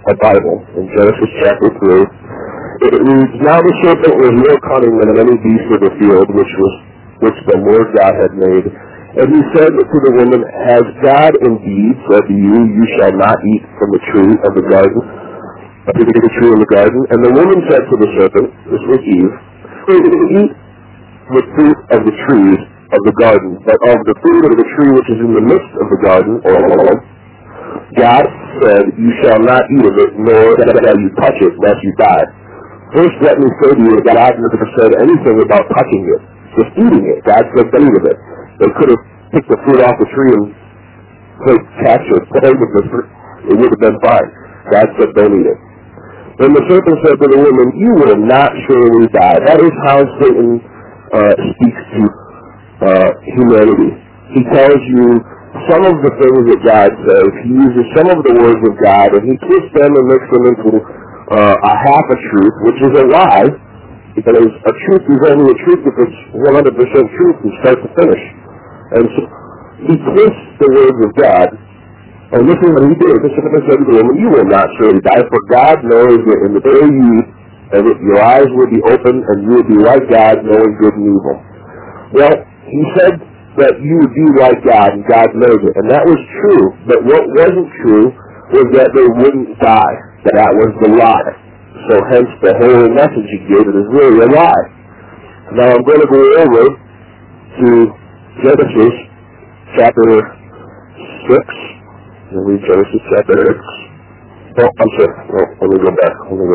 a Bible, in Genesis chapter 3, it reads, "Now the serpent was more cunning than any beast of the field which the Lord God had made. And he said to the woman, Has God indeed said to you, You shall not eat from the tree of the garden, the tree of the garden? And the woman said to the serpent," this was Eve, "Eat the fruit of the trees of the garden, but of the fruit of the tree which is in the midst of the garden, God said, You shall not eat of it, nor shall you touch it, lest you die." First, let me say to you that God never said anything about touching it, just eating it. God said, "Don't eat of it." They could have picked the fruit off the tree and played catch or play with the fruit. It would have been fine. God said, "Don't eat it." Then the serpent said to the woman, "You will not surely die." That is how Satan speaks to humanity. He tells you some of the things that God says. He uses some of the words of God, and he twists them and makes them into a half a truth, which is a lie, because a truth is only a truth if it's 100% truth from start to finish. And so he twists the words of God, and this is what he did. This is what I said to the woman, "You will not surely die, for God knows that in the day you eat, and your eyes will be open, and you will be like God, knowing good and evil." Well, he said that you would be like God, and God knows it. And that was true, but what wasn't true was that they wouldn't die. That was the lie. So hence the whole message he gave it is really a lie. Now I'm going to go over to Genesis chapter 6. Let me read Genesis chapter 6. Oh, I'm sorry. Oh, let me go back.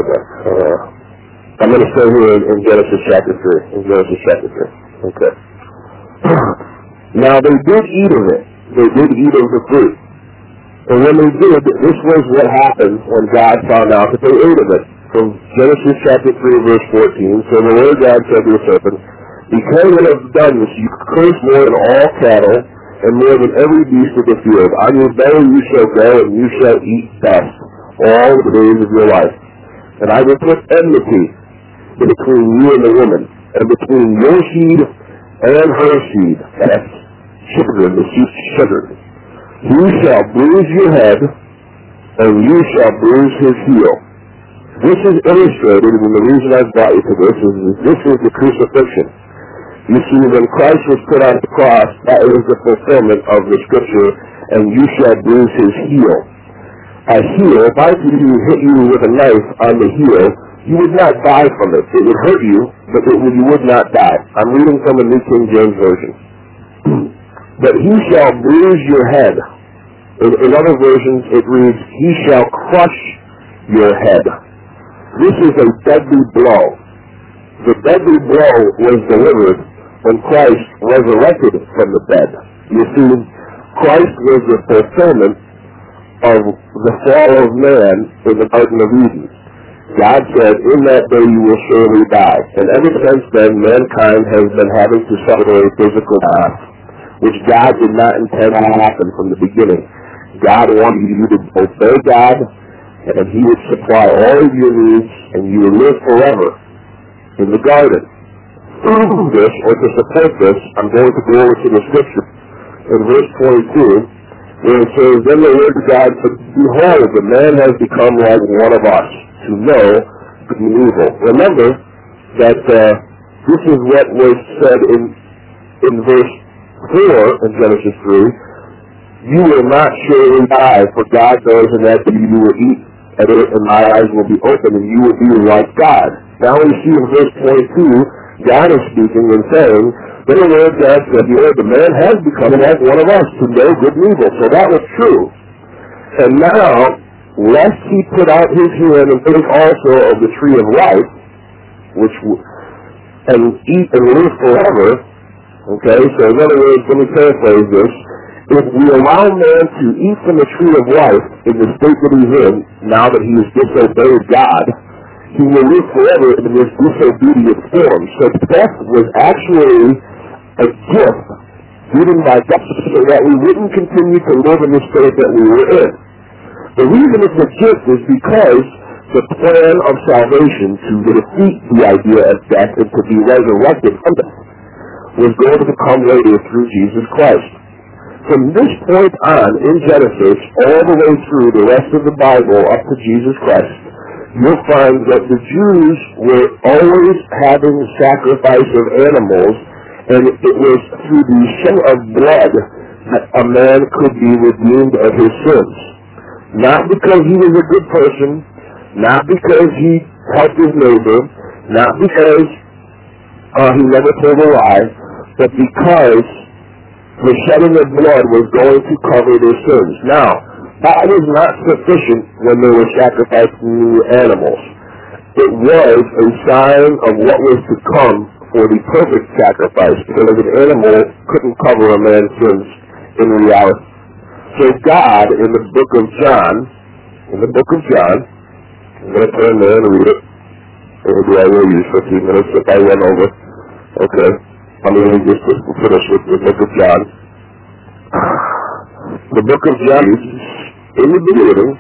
I'm going to stay here in Genesis chapter 3. In Genesis chapter 3. Okay. Now they did eat of it. They did eat of the fruit. And when they did, this was what happened when God found out that they ate of it. From Genesis chapter 3, verse 14, "So the Lord God said to the serpent, Because you have done this, you curse more than all cattle, and more than every beast of the field. On your belly you shall go, and you shall eat dust all the days of your life. And I will put enmity between you and the woman, and between your seed and her seed." That's children, the seed children. "He shall bruise your head, and you shall bruise his heel." This is illustrated, and the reason I've brought you to this is the crucifixion. You see, when Christ was put on the cross, that was the fulfillment of the scripture, "And you shall bruise his heel." A heel, if I hit you with a knife on the heel, you would not die from it. It would hurt you, but you would not die. I'm reading from the New King James Version. "But he shall bruise your head." In other versions, it reads, "He shall crush your head." This is a deadly blow. The deadly blow was delivered when Christ resurrected from the dead. You see, Christ was the fulfillment of the fall of man in the Garden of Eden. God said, "In that day you will surely die." And ever since then, mankind has been having to suffer a physical death, which God did not intend to happen from the beginning. God wanted you to obey God, and he would supply all of your needs, and you would live forever in the garden. To prove this, or to support this, I'm going to go over to the scripture in verse 22, where it says, "Then the Lord God said, Behold, the man has become like one of us, to know good and evil." Remember that this is what was said in verse 4 in Genesis 3, "You will not surely die, for God knows in that day you will eat, and my eyes will be open, and you will be like God." Now we see in verse 22, God is speaking and saying, "Then the Lord God said, Behold, the man has become like one of us, to know good and evil." So that was true. And now, lest he put out his hand and take also of the tree of life, and eat and live forever. Okay, so in other words, let me paraphrase this. If we allow man to eat from the tree of life in the state that he's in, now that he has disobeyed God, he will live forever in this disobedient form. So death was actually a gift given by God so that we wouldn't continue to live in the state that we were in. The reason it's a gift is because the plan of salvation to defeat the idea of death and to be resurrected from death was going to come later through Jesus Christ. From this point on in Genesis, all the way through the rest of the Bible up to Jesus Christ, you'll find that the Jews were always having sacrifice of animals, and it was through the shed of blood that a man could be redeemed of his sins. Not because he was a good person, not because he helped his neighbor, not because he never told a lie, but because the shedding of blood was going to cover their sins. Now, that was not sufficient when they were sacrificing animals. It was a sign of what was to come for the perfect sacrifice, because an animal couldn't cover a man's sins in reality. So God, in the book of John, I'm going to turn there and read it. Maybe I will use 15 minutes if I run over. Okay. I'm going to just finish with the book of John. The book of John is, in the beginning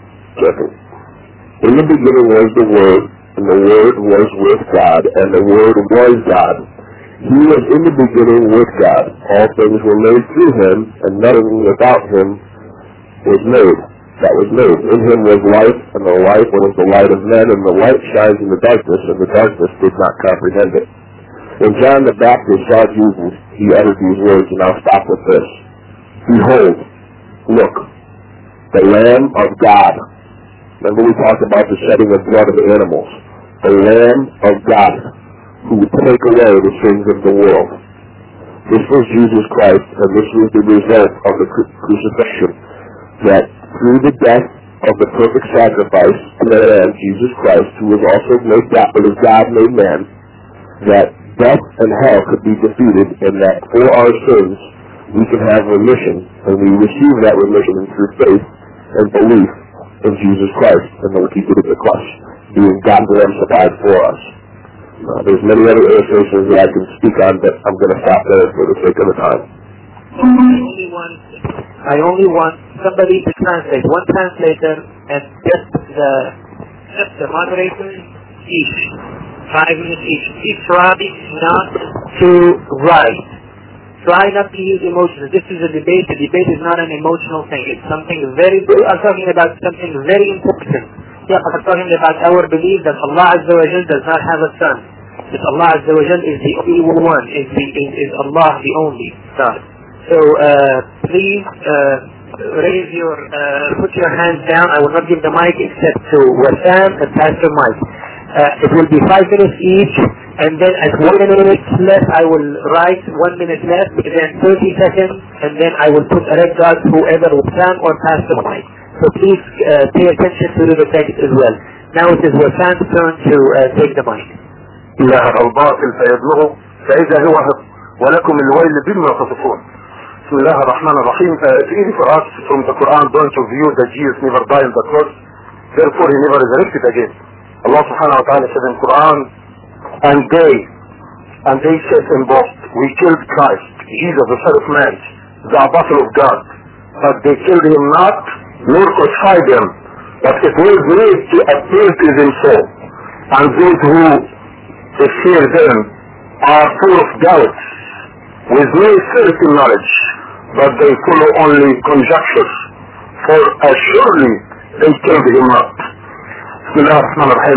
was the Word, and the Word was with God, and the Word was God. He was in the beginning with God. All things were made through him, and nothing without him was made. That was made. In him was life, and the life was the light of men, and the light shines in the darkness, and the darkness did not comprehend it. When John the Baptist saw Jesus, he uttered these words, and I'll stop with this. Behold, look, the Lamb of God. Remember we talked about the shedding of blood of animals. The Lamb of God, who would take away the sins of the world. This was Jesus Christ, and this was the result of the crucifixion, that through the death of the perfect sacrifice, Jesus Christ, who was also made God, but as God made man, that death and hell could be defeated, and that for our sins we can have remission, and we receive that remission through faith and belief in Jesus Christ, and the keep it at the cross, being God crucified for us. There's many other illustrations that I can speak on, but I'm going to stop there for the sake of the time. I only want somebody to translate, one translator, and just the moderators each, 5 minutes each. Please try not to write. Try not to use emotions. This is a debate. The debate is not an emotional thing. It's something I'm talking about something very important. Yeah, I'm talking about our belief that Allah Azza wa Jal does not have a son. That Allah Azza wa Jal is the only one, is Allah the only God. So please raise your, put your hands down. I will not give the mic except to Wassam and Pastor Mike. It will be 5 minutes each, and then at 1 minute left I will write 1 minute left, and then 30 seconds, and then I will put a red dot whoever Wassam or Pastor Mike. So please pay attention to the text as well. Now it is Wassam's turn to take the mic. ظهر الباطل فيبلغه فإذا هو ولكم الويل بما تصفون. بسم الله الرحمن الرحيم. It's easy for us from the Quran point of view that Jesus never died on the cross, therefore he never resurrected again. Allah subhanahu wa ta'ala said in Quran, and they said in both, we killed Christ, Jesus the Son of Man, the Apostle of God, but they killed him not, nor crucified him, but it was made to appear to them so. And those who fear them are full of doubts, with no certain knowledge, but they follow only conjectures, for assuredly they killed him not. Bismillah ar-Rahman ar-Rahim.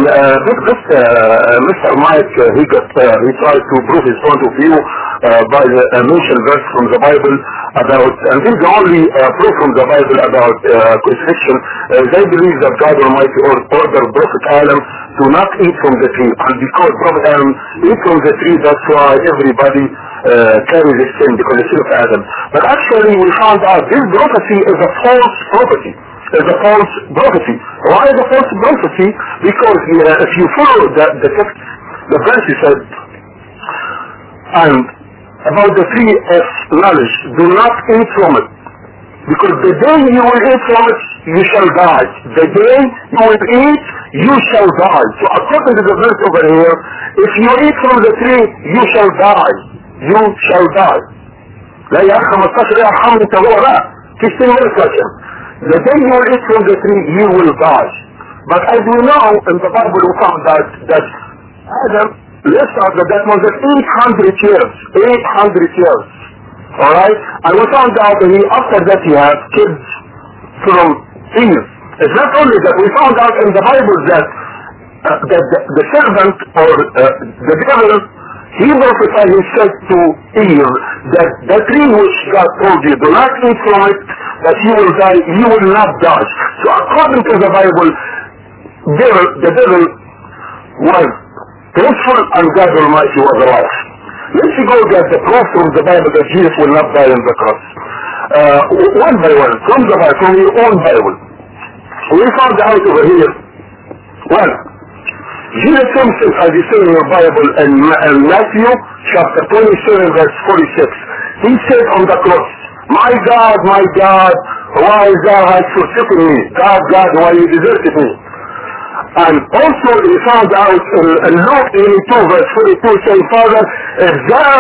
Mr. Mike, he tried to prove his point of view by the mentioned verse from the Bible about, and this is the only proof from the Bible about crucifixion. They believe that God Almighty ordered Prophet Adam to not eat from the tree, and because Prophet Adam ate from the tree, that's why everybody carries the sin, because the sin of Adam. But actually we found out this prophecy is a false prophecy. Is a false prophecy. Why is a false prophecy? Because if you follow the text, the verse said, and about the tree of knowledge, do not eat from it, because the day you will eat from it, you shall die. The day you will eat, you shall die. So according to the verse over here, if you eat from the tree, you shall die. You shall die. لا يا أخي 15 يا أرحم أنت هو لا تشتري ورقة. The day you will eat from the tree, you will die. But as we know in the Bible, we found that Adam, let's start that was 800 years. 800 years. Alright? And we found out that after that he had kids from Eve. It's not only that, we found out in the Bible that the servant or the devil, he prophesied himself to Eve that the tree which God told you, do not eat from it, that you will die, you will not die. So according to the Bible, the devil was truthful and God Almighty was alive. Let's go get the proof from the Bible that Jesus will not die on the cross. One by one, from the Bible, from your own Bible. We found out over here, one, Jesus himself, as you say in your Bible in Matthew chapter 27 verse 46, he said on the cross, my God, why thou hast forsaken me? God, why you deserted me? And also we found out in Luke 22 verse 42 saying, Father, if thou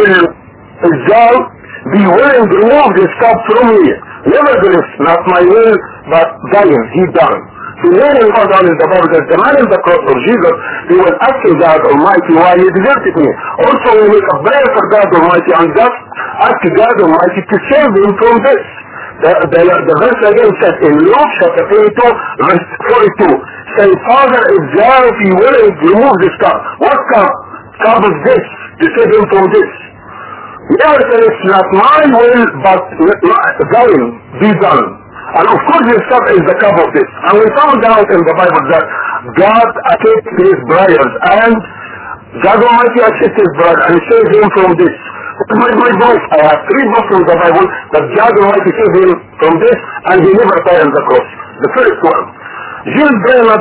be willing to remove this cup from me, nevertheless, not my will, but thine, he done. So here in God in the Bible that the man in the cross of Jesus, he was asking God Almighty why you deserted me. Also we make a prayer for God Almighty and just ask God Almighty to save him from this. The verse again says in Luke chapter 22 verse 42, say, Father, if thou be willing to remove this cup. What cup? Cup is this, to save him from this. Nevertheless, not my will, but thine be done. And of course this cup is the cup of this. And we found out in the Bible that God accepted his brothers and God Almighty accepted his brother and saved him from this. My books, I have 3 books in the Bible that God Almighty saved him from this and he never died on the cross. The first one, Jesus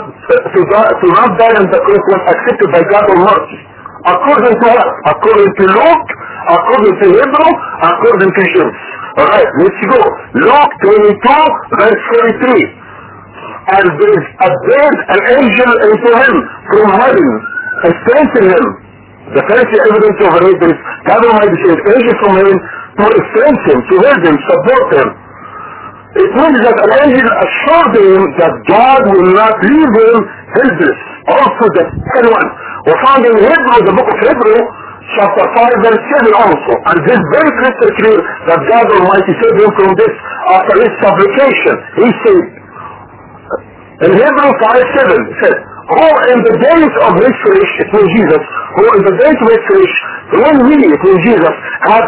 to not die on the cross was accepted by God Almighty. According to what? According to Luke, according to Hebrew, according to James. Alright, let's go. Luke 22 verse 43. And there appeared an angel unto him from heaven, and strengthened him. The first evidence over it is God Almighty says, angel from heaven to strengthen him, to help him, support him. It means that an angel assured him that God will not leave him helpless. Also the second one, we found in Hebrew, the book of Hebrew, chapter 5 verse 7 also. And this very crystal clear that God Almighty saved him from this after his supplication. He said, in Hebrew 5:7 it says, who in the days of his flesh, it means Jesus, who in the days of his flesh, when he, it means Jesus, had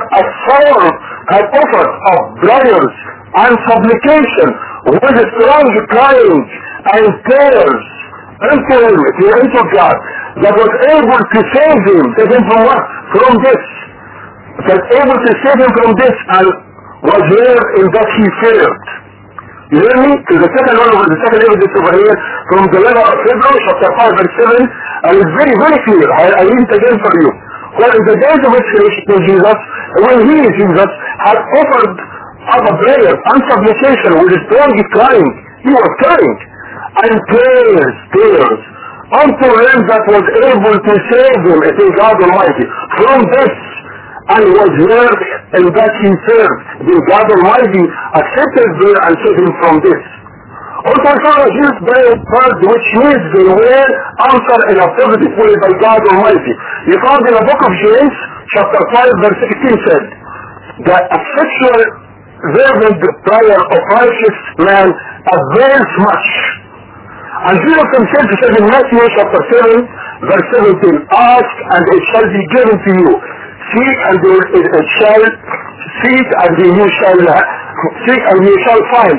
offered of prayers and supplication with strong crying and prayers unto him, unto God, that was able to save him from what? From this. Was able to save him from this and was there in that he feared. You hear me? To the second one, the second evidence over here from the letter of Hebrew, chapter 5 verse 7, and it's very, very clear. I read it again for you. Well, in the days of his flesh, Jesus, when he, Jesus, had offered up a prayer and supplication with a strong crying, he was crying, and prayers, unto him that was able to save him, it is God Almighty, from this, and was heard in that he served. Then God Almighty accepted there and saved him from this. Also I found Jesus prayed first, which means they were answered in a positive way by God Almighty. You found in the book of James, chapter 5 verse 16 said, that effectual fervent prayer of righteous man avails much. And Jesus himself said in Matthew chapter 7 verse 17, ask and it shall be given to you. Seek and it shall seek and you shall seek and you shall find.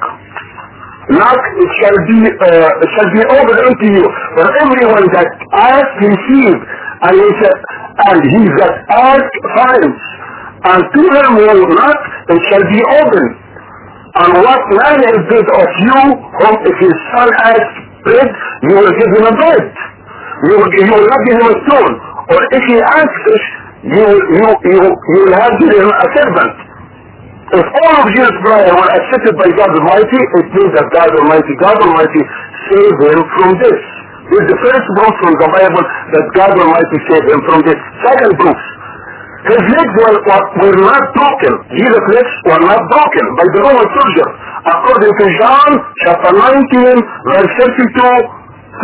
Knock it shall be opened unto you. For everyone that asks receives, and he that asks finds. And to him who knock it shall be opened. And what man is good of you, whom if his son asks bread, you will give him a bread. You will not give him a stone. Or if he asks fish, you will have given him a servant. If all of Jesus' prayer were accepted by God Almighty, it means that God Almighty saved him from this. This is the first proof from the Bible that God Almighty saved him from this. Second proof, his legs were not broken. Jesus' legs were not broken by the Roman soldier. According to John chapter 19, verse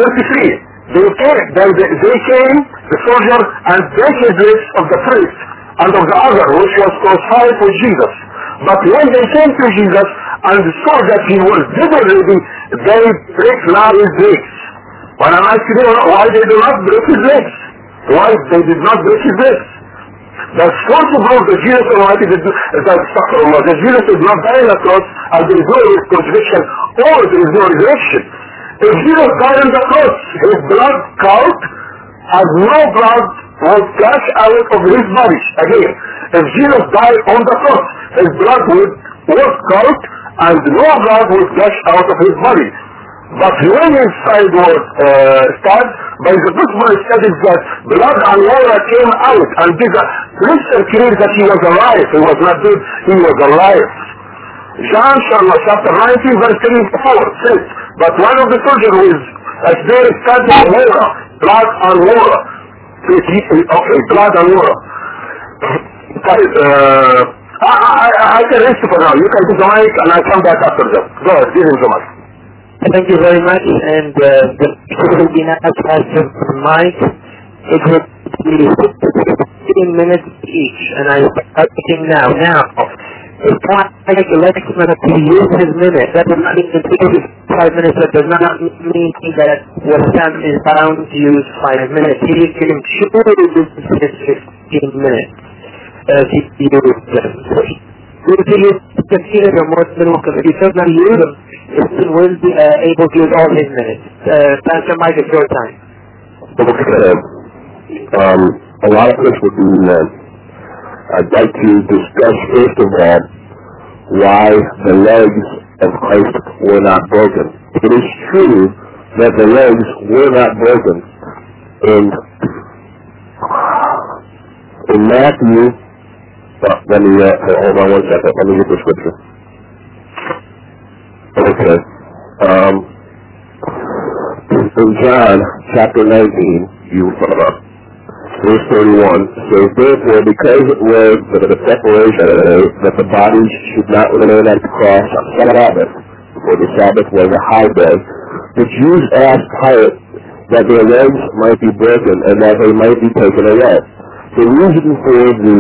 32, 33. They came, the soldier, and broke his legs of the priest. and of the other, which was crucified with Jesus. But when they came to Jesus and saw that he was dead already, they break now his legs. When I'm asking you why they do not break his legs, why they did not break his legs. That's first of all that Jesus Almighty did that Jesus is not dying on the cross and there is no crucifixion or there is no resurrection. If Jesus died on the cross, his blood count and no blood was gushed out of his body. Again, if Jesus died on the cross, his blood was count and no blood was gushed out of his body. But when his side was stabbed, by the gospel studies that blood and water came out, and this Christian claims that he was alive. He was not dead, he was alive. John chapter 19 verse 34 says, but one of the soldiers who is as there is water, blood and water. Okay, blood and water. I can rest for now. You can do the mic and I come back after that. Go ahead, give him the mic. Thank you very much, and the people will be now passed the mic. It will be 15 minutes each, and I start speaking now. Now, if I take the next minute to use his minute, that does not mean to use 5 minutes, that does not mean that what Sam is bound to use 5 minutes. He can ensure to use his 15 minutes. If you use 15 or more than welcome. If you does not use them, he will be able to use all his minutes. Pastor Mike, it's your time. Okay. A lot of this would be I'd like to discuss first of all why the legs of Christ were not broken. It is true that the legs were not broken in Matthew. Let me hold on 1 second. Let me get the scripture. Okay. In John chapter 19, verse 31 says, therefore, because it was the separation that the bodies should not remain at the cross on Sabbath, for the Sabbath was a high day, the Jews asked Pilate that their legs might be broken and that they might be taken away. The reason for the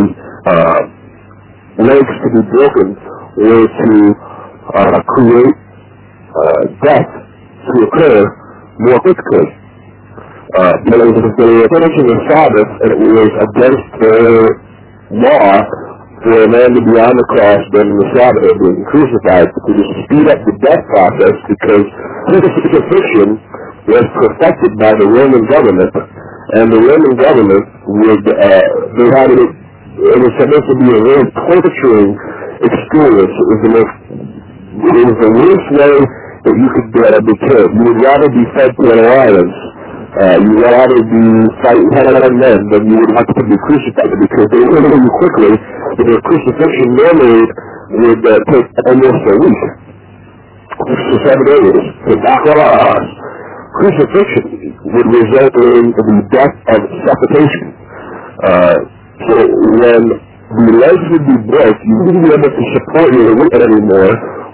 legs to be broken was to create death to occur more quickly. But it was finishing the Sabbath, and it was against their law for a man to be on the cross during the Sabbath of being crucified to speed up the death process, because crucifixion was perfected by the Roman government, and the Roman government would it was supposed to be a very torturing experience. It was the worst way that you could be killed. You would rather be fed to the lions. You would rather be fighting head-on men than you would like to be crucified, because they would kill you quickly. The crucifixion normally would take almost a week. 6 to 7 days. Crucifixion would result in the death of suffocation. So when the legs would be broke, you wouldn't be able to support your weight anymore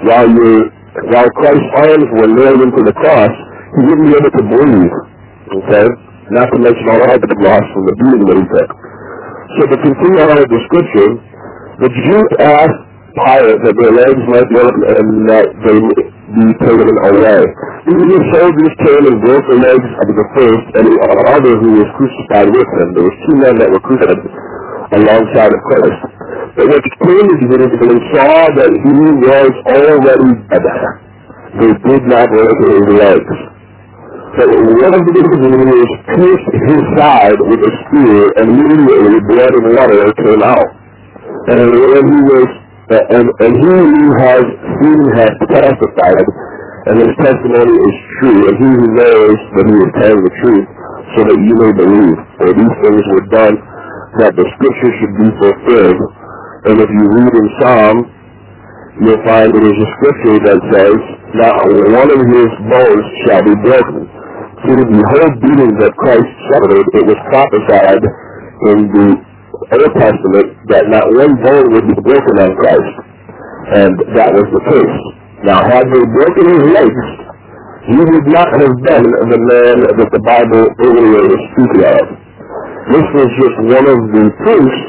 while Christ's arms were nailed into the cross. He wouldn't be able to breathe. Okay? Not to mention all the loss from the beating that he took. So to continue on with the scripture, the Jews asked Pilate that their legs might be broken and that they be taken away. The soldiers came and broke the legs of the first and the other who was crucified with him. There were 2 men that were crucified alongside of Christ. But what came to them is they saw that he was already dead. They did not break his legs. So one of the individuals pierced his side with a spear, and immediately blood and water came out. And when he was, and he who has seen has testified, and his testimony is true, and he who knows that he is telling the truth, so that you may believe. For these things were done that the scripture should be fulfilled. And if you read in Psalm, you'll find it is a scripture that says, not one of his bones shall be broken. So the whole beating that Christ suffered, it was prophesied in the Old Testament that not one bone would be broken on Christ. And that was the case. Now, had they broken his legs, he would not have been the man that the Bible earlier was speaking of. This was just one of the proofs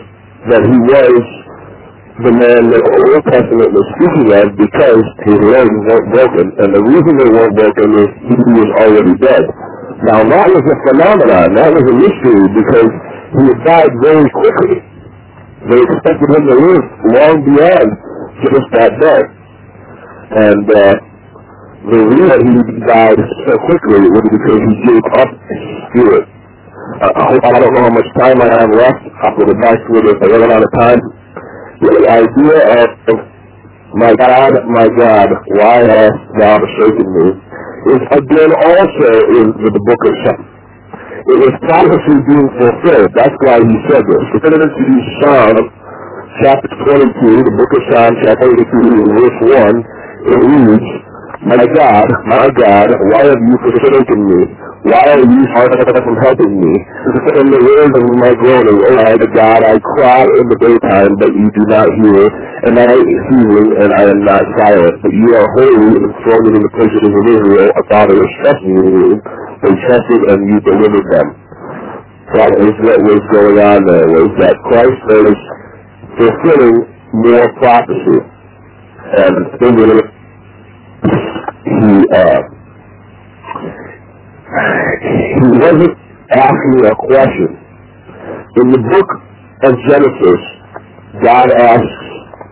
that he was the man that the Old Testament was speaking of because his legs weren't broken. And the reason they weren't broken is he was already dead. Now that was a phenomenon. That was a mystery because he had died very quickly. They expected him to live long beyond just that day. And the reason he died so quickly was because he gave up his spirit. I don't know how much time I have left. I'll put it back to it if I run out of time. The idea of my God, why hast thou forsaken me, is again also in the book of Psalms. It was prophecy being fulfilled. That's why he said this. If it is Psalm chapter 22, the book of Psalms chapter 22, verse 1, it reads, my God, why have you forsaken me? Why are you far from helping me? In the words of my groaning, O my God, I cry in the daytime, but you do not hear, and I am hearing, and I am not silent. But you are holy, enthroned in the places of Israel. A father is trusting in you. They trusted, and you delivered them. That is what was going on there, was that Christ was fulfilling more prophecy. And he wasn't asking a question. In the book of Genesis, God asks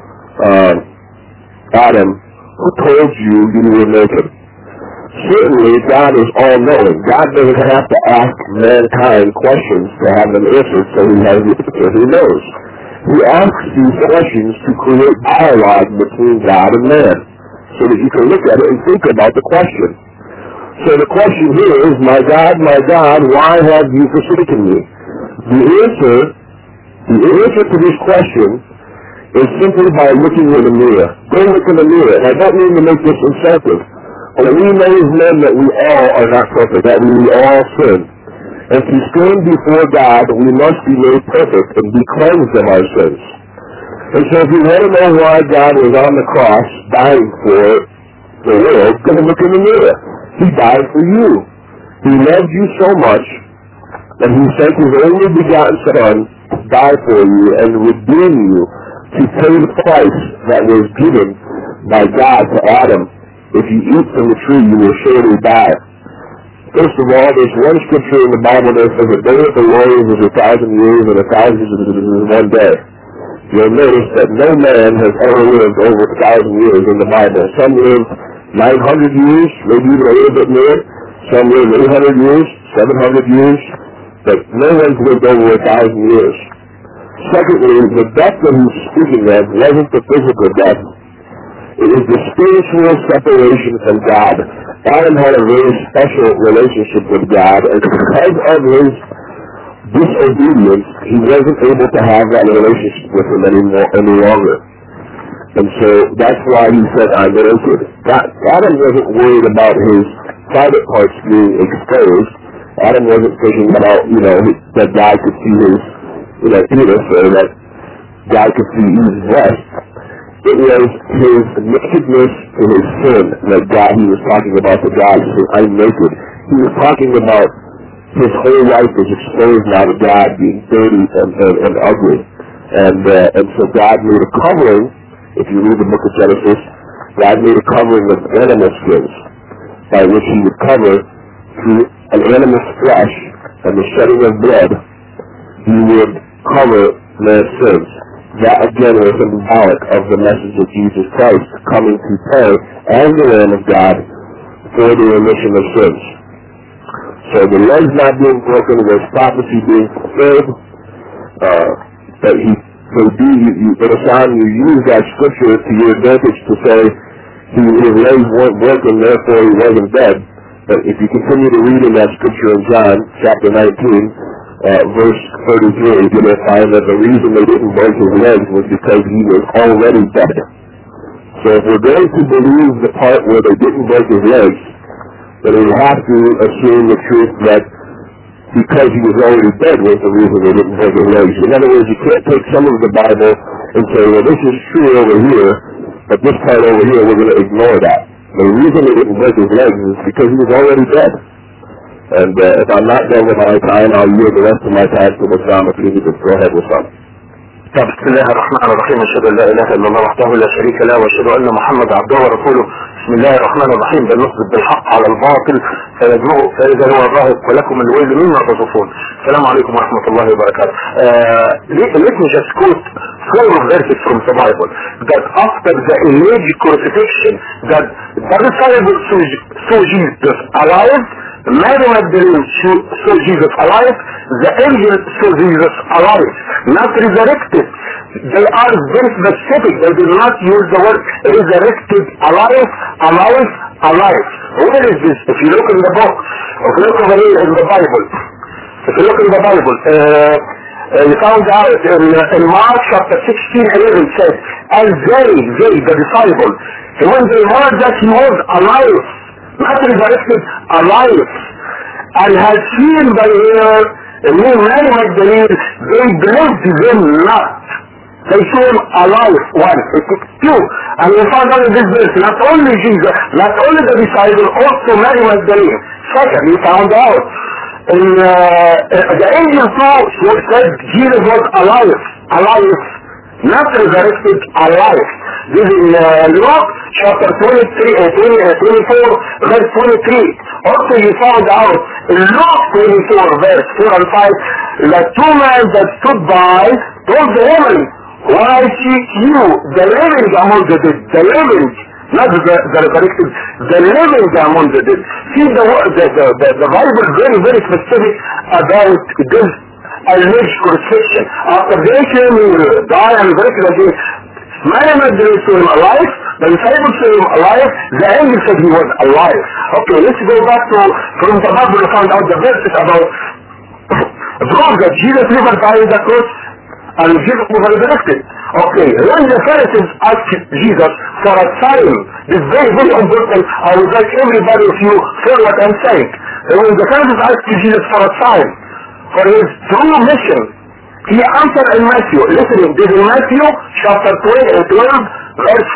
Adam, who told you you were naked? Certainly, God is all-knowing. God doesn't have to ask mankind questions to have them answered, so he has the answer. He knows. He asks these questions to create dialogue between God and man, so that you can look at it and think about the question. So the question here is, my God, why have you forsaken me? The answer to this question is simply by looking in the mirror. Go look in the mirror. And I don't mean to make this insulting. But we know as men that we all are not perfect, that we all sin. And to stand before God, we must be made perfect and be cleansed of our sins. And so if you want to know why God was on the cross dying for the world, go look in the mirror. He died for you. He loved you so much that he sent his only begotten Son to die for you and redeem you, to pay the price that was given by God to Adam. If you eat from the tree, you will surely die. First of all, there's one scripture in the Bible that says, a day with the Lord is 1,000 years, and 1,000 years is 1 day. You'll notice that no man has ever lived over 1,000 years in the Bible. Some live 900 years, maybe even a little bit more. Some live 800 years, 700 years, but no one's lived over 1,000 years. Secondly, the death that he's speaking of wasn't the physical death. It was the spiritual separation from God. Adam had a very special relationship with God, and because of his disobedience, he wasn't able to have that relationship with him any longer. And so that's why he said, I'm naked. Adam wasn't worried about his private parts being exposed. Adam wasn't thinking about, that God could see his, penis, or that God could see Eve's breast. It was his nakedness and his sin that he was talking about to God. He said, I'm naked. He was talking about his whole life is exposed now to God, being dirty and ugly. And so God made a covering. If you read the book of Genesis, God made a covering of animal skins by which he would cover through an animal's flesh and the shedding of blood. He would cover man's sins. That again was symbolic of the message of Jesus Christ coming to pay as the Lamb of God for the remission of sins. So the legs not being broken was prophecy being fulfilled. That in a Psalm you use that scripture to your advantage to say his legs weren't broken, therefore he wasn't dead. But if you continue to read in that scripture in John chapter 19, verse 33, you're going to find that the reason they didn't break his legs was because he was already dead. So if we're going to believe the part where they didn't break his legs, then we have to assume the truth that because he was already dead was the reason they didn't break his legs. In other words, you can't take some of the Bible and say, well, this is true over here, but this part over here, we're going to ignore that. The reason they didn't break his legs is because he was already dead. And if I'm not done with my time, I'll yield the rest of my time to the Psalm. If you could go ahead with some. بسم الله الرحمن الرحيم. اشهد ان لا اله الا الله وحده لا شريك له واشهد ان محمدا عبده ورسوله. بسم الله الرحمن الرحيم. بل نثبت بالحق على الباطل فيجمعه فاذا هو ظاهر ولكم الويل مما تصفون. السلام عليكم ورحمه الله وبركاته. Let me just quote 4 verses from the Bible that after the alleged crucifixion that the disciples saw Jesus alive, Mary Magdalene saw Jesus alive, the angels saw Jesus alive, not resurrected. They are very specific. They do not use the word resurrected, alive, alive, alive. Where is this? If you look in the book, if you look over here in the Bible, you found out in Mark chapter 16:11 says, and they, the disciples, when they heard that he was alive, not resurrected, alive, and had seen by her Mary Magdalene, they believed them not. They saw him alive, 1. It took 2. And we found out in this verse, not only Jesus, not only the disciples, also Mary Magdalene. 2nd, we found out the angel said Jesus was alive, not resurrected, alive. This is Luke chapter 24 verse 23. Also you found out in Luke 24 verse 4 and 5 that 2 men that stood by told the woman, why seek you the living among the dead? The living, not the resurrected, the living among the dead. See the Bible is very, very specific about this alleged crucifixion. After they came to die and resurrected again, Mary Magdalene saw him alive, the disciples saw him alive, the angel said he was alive. Okay, let's go back to, from the Bible we found out the verses about proof that Jesus never died on the cross and Jesus was resurrected. Okay, when the Pharisees asked Jesus for a sign, it's very, very important. I would like everybody of you hear what I'm saying. When the Pharisees asked Jesus for a sign, for his true mission, he answered in Matthew. Listening, this is Matthew chapter 12 verse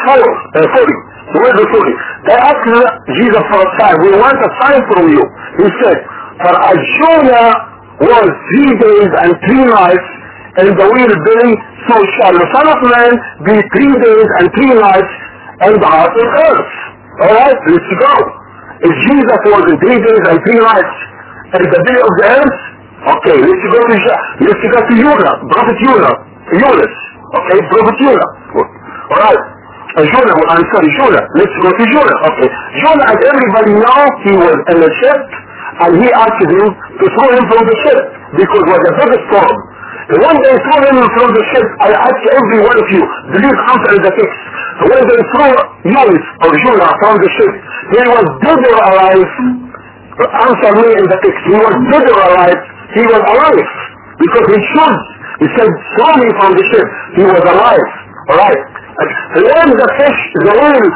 40. They asked Jesus for a sign. We want a sign from you. He said, for as Jonah was 3 days and 3 nights in the wheel, so shall the Son of Man be 3 days and 3 nights in the heart of earth. Alright, let's go. If Jesus was in 3 days and 3 nights in the belly of the earth, okay, let's go to Jonah, Prophet Jonah, Yunus. Okay, Prophet Jonah. Alright. Jonah, let's go to Jonah. Okay. Jonah, as everybody knows, he was in the ship, and he asked him to throw him from the ship, because it was a big storm. When they threw him from the ship, I ask every one of you, please answer the text. When they threw Yunus or Jonah from the ship, he was dead or alive? Answer me in the text. He was dead or alive? He was alive. Because he should. He said, throw me from the ship. He was alive. Alright. When the fish, the whale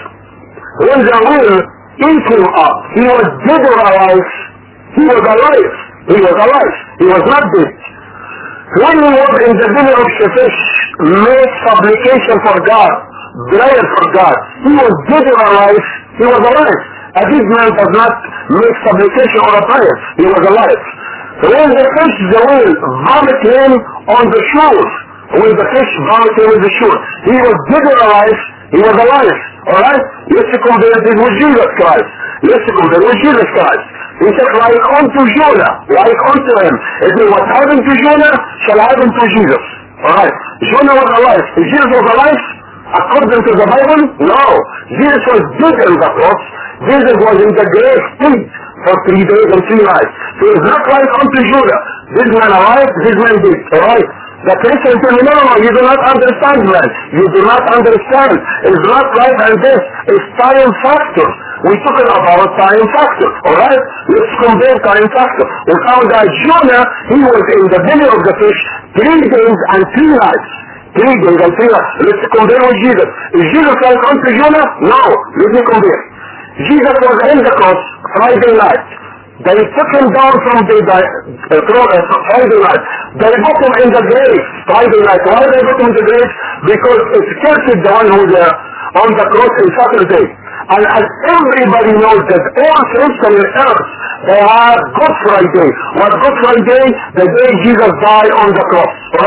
ate him up, he was dead or alive? He was alive. He was alive. He was not dead. When he was in the belly of the fish, made supplication for God, prayer for God, he was dead or alive? He was alive. A dead man does not make supplication or a prayer. He was alive. When the fish, the whale, vomit him on the shore, when the fish vomit him on the shore, he was dead or alive? He was alive. Alright? Let's compare this with Jesus Christ. Let's compare with Jesus Christ. He said, like unto Jonah, like unto him. If what happened to Jonah shall happen to Jesus. Alright? Jonah was alive. If Jesus was alive, according to the Bible, no. Jesus was dead on the cross. Jesus was in the grave dead for 3 days and 3 nights. So it's not like unto Jonah. This man alive, this man dead. Alright? The Christians say, no, you do not understand, man. You do not understand. It's not life and death. It's time factor. We're talking about time factor. Alright? Let's compare time factor. We found that Jonah, he was in the belly of the fish 3 days and 3 nights. 3 days and 3 nights. Let's compare with Jesus. Is Jesus like unto Jonah? No. Let me compare. Jesus was in the cross Friday night. They took him down from the Friday night. They put him in the grave Friday night. Why they put him in the grave? Because it's cursed the one who's on the cross on Saturday. And as everybody knows that all Christians on earth, they have Good Friday. What Good Friday? The day Jesus died on the cross. Right?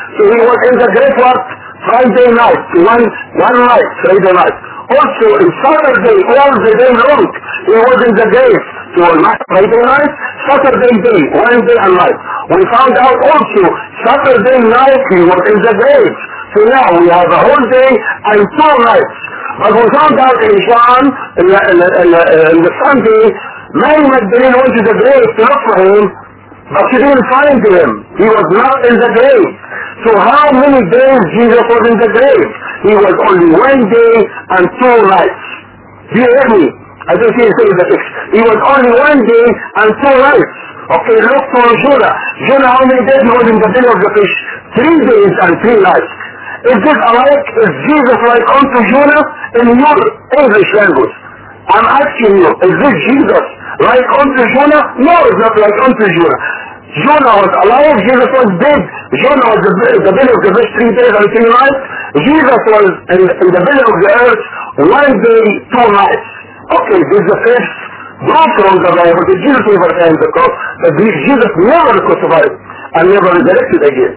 So he was in the grave what? Friday night, one night, Friday night. Also, on Saturday, all the day long, he was in the grave. So on Friday night, Saturday day, one day and night. We found out also, Saturday night, he was in the grave. So now we have a whole day and 2 nights. But we found out in John, in the Sunday, Mary Magdalene went to the grave to look for him, but she didn't find him. He was not in the grave. So how many days Jesus was in the grave? He was only 1 day and 2 nights. Do you hear me? I don't see anything in the text. He was only 1 day and 2 nights. Okay, look for Jonah. Jonah, how many days he was in the belly of the fish? 3 days and 3 nights. Is this alike? Is Jesus like unto Jonah in your English language? I'm asking you, is this Jesus like unto Jonah? No, it's not like unto Jonah. Jonah was alive, Jesus was dead. Jonah was in the belly of the fish 3 days and 3 nights. Jesus was in the belly of the earth 1 day, 2 nights. Okay, this is the first proof from the Bible that Jesus never came to the cross, that Jesus never crucified and never resurrected again.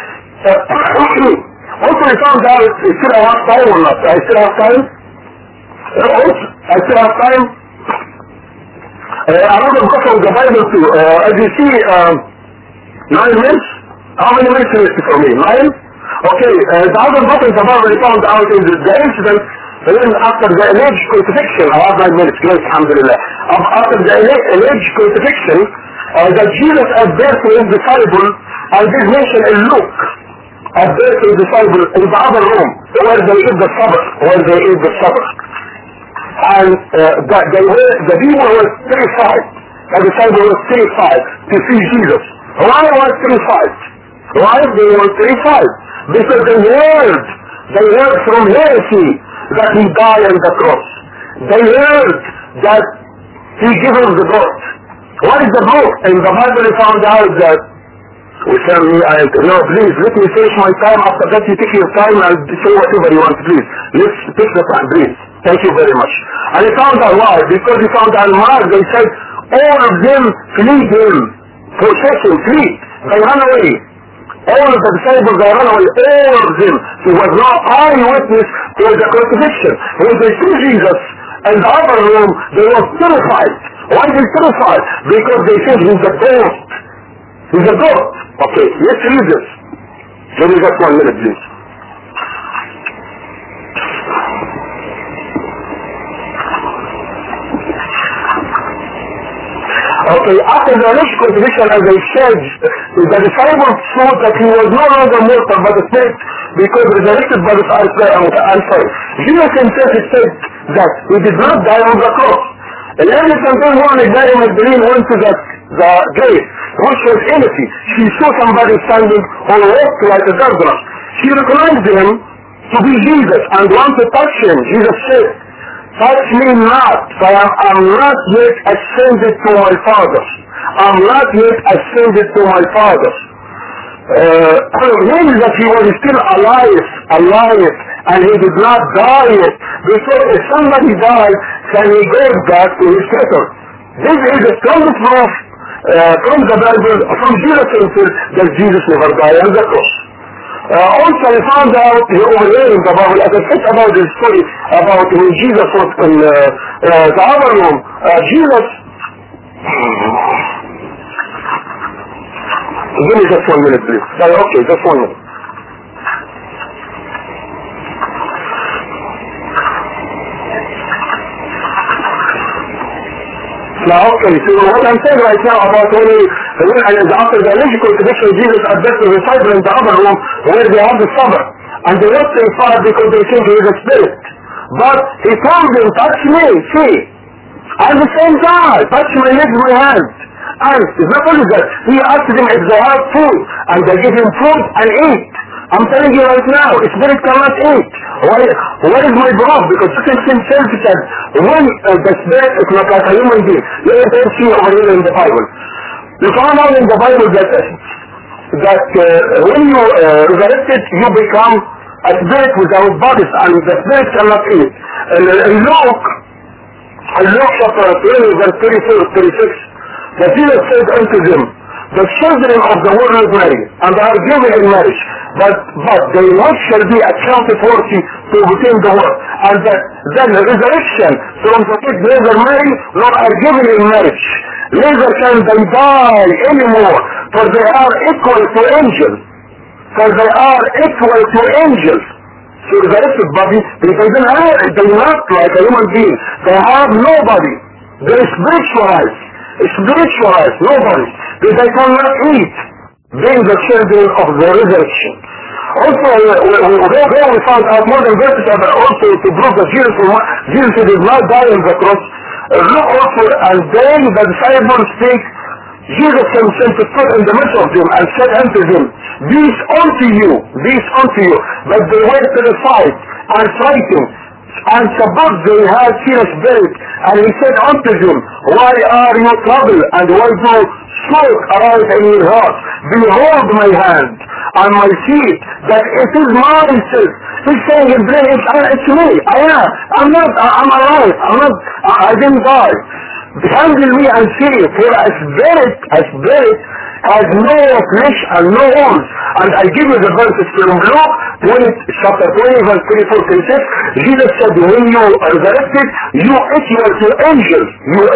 Also we found out, I still have time or not? I still have time? I still have time? Another book from the Bible too. As you see, 9 minutes? How many minutes is it for me? 9? Okay, the other book in the Bible we found out is the incident then after the alleged crucifixion. I have 9 minutes, great, alhamdulillah. After the alleged crucifixion, that Jesus appeared to his disciple, and this mentioned in Luke, appeared to his disciple in the other room, where they eat the supper. And the people were terrified. The disciple was terrified to see Jesus. Why was terrified? Why they were terrified? Because they heard from heresy that he died on the cross. They heard that he gave us the book. What is the book? In the Bible we found out that we tell me, no, please, let me finish my time. After that you take your time and say whatever you want, please. Let's take the time, please. Thank you very much. And he found out why. Because he found out Mark, they said, all of them flee him. Possession, flee. They ran away. All of the disciples, they ran away. All of them. There was no eyewitness to the crucifixion. When they see Jesus in the upper room, they were terrified. Why are they terrified? Because they said he's a ghost. He's a ghost. Okay, let's read this. Give me just 1 minute, please. Okay, after the alleged crucifixion, as I said, the disciples thought that he was no longer mortal but dead because resurrected by the answer. Jesus himself said that he did not die on the cross. And every Sunday morning, Mary Magdalene went to the grave, which was empty. She saw somebody standing on a walk like a gardener. She recognized him to be Jesus and wanted to touch him. Jesus said, touch me not, for I'm not yet ascended to my Father. I'm not yet ascended to my Father. Means that he was still alive, and he did not die yet. Because if somebody died, can he go back to his creator? This is the strongest proof from the Bible, from Jesus himself, that Jesus never died on the cross. Also I found out over here in the Bible, as I said about this story, about when Jesus was in the other room, Jesus, give me just 1 minute please. Okay, just 1 minute. Now, okay, so what I'm saying right now about after the alleged crucifixion, Jesus appeared to the disciples in the upper room where they have the supper. And they were terrified because they think he is a spirit. But he told them, touch me, see. I'm the same guy, touch my legs, my hands. And it's not only that, he asked them if they have food, and they give him food and eat. I'm telling you right now, a spirit cannot eat. Why is my proof? Because Jesus himself said, when the spirit is not like a human being, let us see over here in the Bible. You found out in the Bible that when you resurrected, you become a spirit without bodies, and the spirit cannot eat. In Luke chapter 20, verse 34, 36, that Jesus said unto them, the children of the world marry, and are given in marriage, but they not shall be accounted worthy to obtain the work. And then the resurrection from the dead neither marry nor are given in marriage. Neither can they die anymore, for they are equal to angels. For they are equal to angels. So the resurrected body, they're not like a human being. They have nobody. They're spiritualized. Nobody. They cannot eat, being the children of the resurrection. Also, we found out more than verses about also to prove that Jesus did not die on the cross. Look also, and then the disciples speak, Jesus himself stood in the midst of them and said unto them, peace unto you. But they went to the side and frightened, and suppose they had seen a spirit. And he said unto them, why are you troubled, and why do smoke arise in your heart? Behold my hand and my feet, that it is myself. He's saying in prayer, it's me. I'm alive. I didn't die. Handle me and see, for a spirit has no flesh and no bones. And I give you the verses from Luke 20, chapter 20, verse 34-36. Jesus said, when you are resurrected, you equal to angels.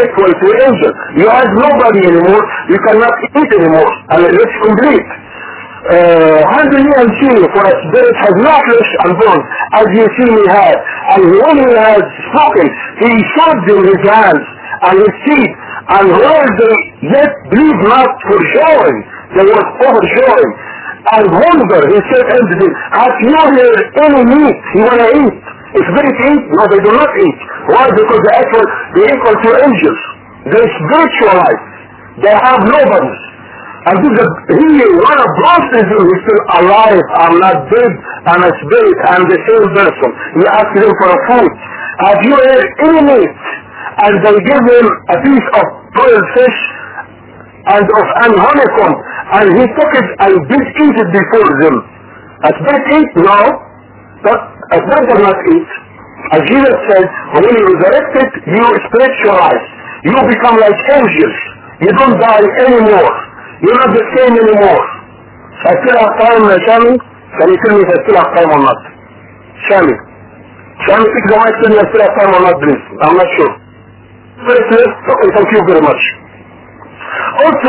You have nobody anymore. You cannot eat anymore. And it's complete. Handle me and see, for a spirit has no flesh and bones, as you see me have. And when he has spoken, he showed them his hands and his feet, and while they yet believe not for joy, they were overjoyed. And wonder, he said unto them, have you here any meat you want to eat? If spirit eat? No, they do not eat. Why? Because they equal to angels. They spiritualize. They have nobodies. And this is one of those is still alive. I'm not dead. I'm a spirit. I'm the same person. He asked them for a food. Have you here any meat? And they give him a piece of boiled fish and of an honeycomb, and he took it and did eat it before them. A spirit eat? No. But a spirit does not eat. As Jesus said, when you resurrected, you spiritualize. You become like angels. You don't die anymore. You're not the same anymore. I still have time, Shami? Can you tell me if I still have time or not? Shami, pick the mic, tell me I still have time or not, please. I'm not sure. Okay, thank you very much. Also,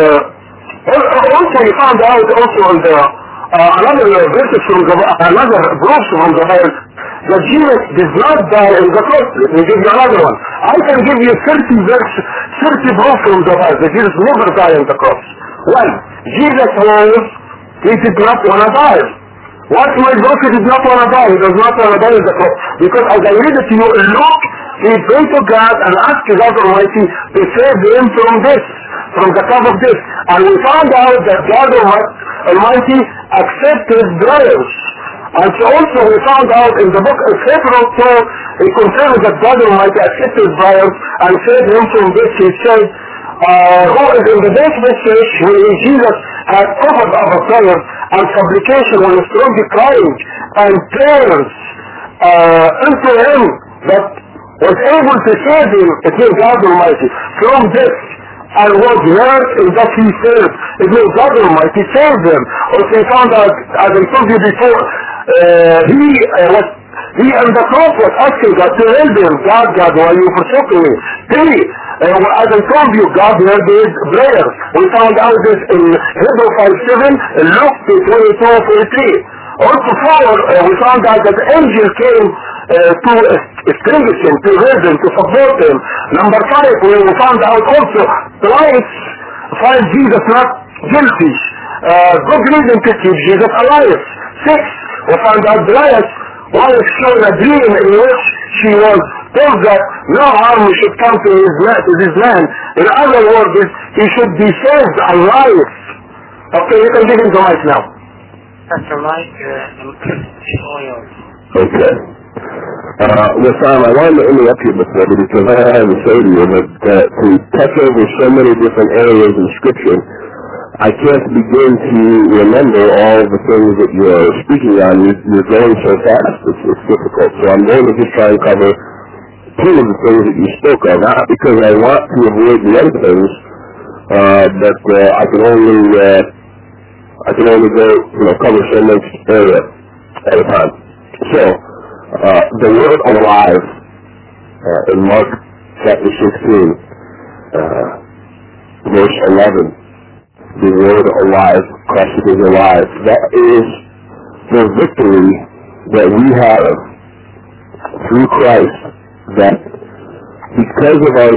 we found out also in the another verses from another verse from the Bible that Jesus did not die in the cross. Let me give you another one. I can give you 30 verse from the Bible that Jesus never died on the cross. One, Jesus he did not want to die. What my prophet did not want to die? He does not want to die on the cross. Because as I read it to you in Luke, he prayed to God and asked God Almighty to save him from the cup of this. And we found out that God Almighty accepted prayers. And so also we found out in the book of Hebrews 2, he confirmed that God Almighty accepted prayers and saved him from this. He said, who is in the next message when Jesus had offered our prayers and supplication when strongly crying and prayers unto him that was able to save him, it means God Almighty, from death, and was hurt in that he served. It means God Almighty saved him. Also he found out, as I told you before, he and the cross was asking God to help him. God, why are you forsaking me? As I told you, God heard his prayer. We found out this in Hebrews 5:7, Luke 22:43. Also we found out that the angel came to extinguish him, to raise him, to support him. Number 5, we found out also twice find Jesus not guilty. Good reason to keep Jesus alive. 6, we found out Darius was shown a dream in which she was told that no harm should come to his land. In other words, he should be saved alive. Okay, you can give him the mic now. Pastor Mike, all yours. Okay. Well, Sam, I wanted to interrupt you before because I had to say to you that to touch over so many different areas in Scripture, I can't begin to remember all the things that you're speaking on. You're going so fast, it's difficult. So I'm going to just try and cover two of the things that you spoke of, not because I want to avoid the other things, but I can only I can only go, cover so much area at a time. So, the word alive, in Mark chapter 16, verse 11, the word alive, Christ is alive. That is the victory that we have through Christ, that because of our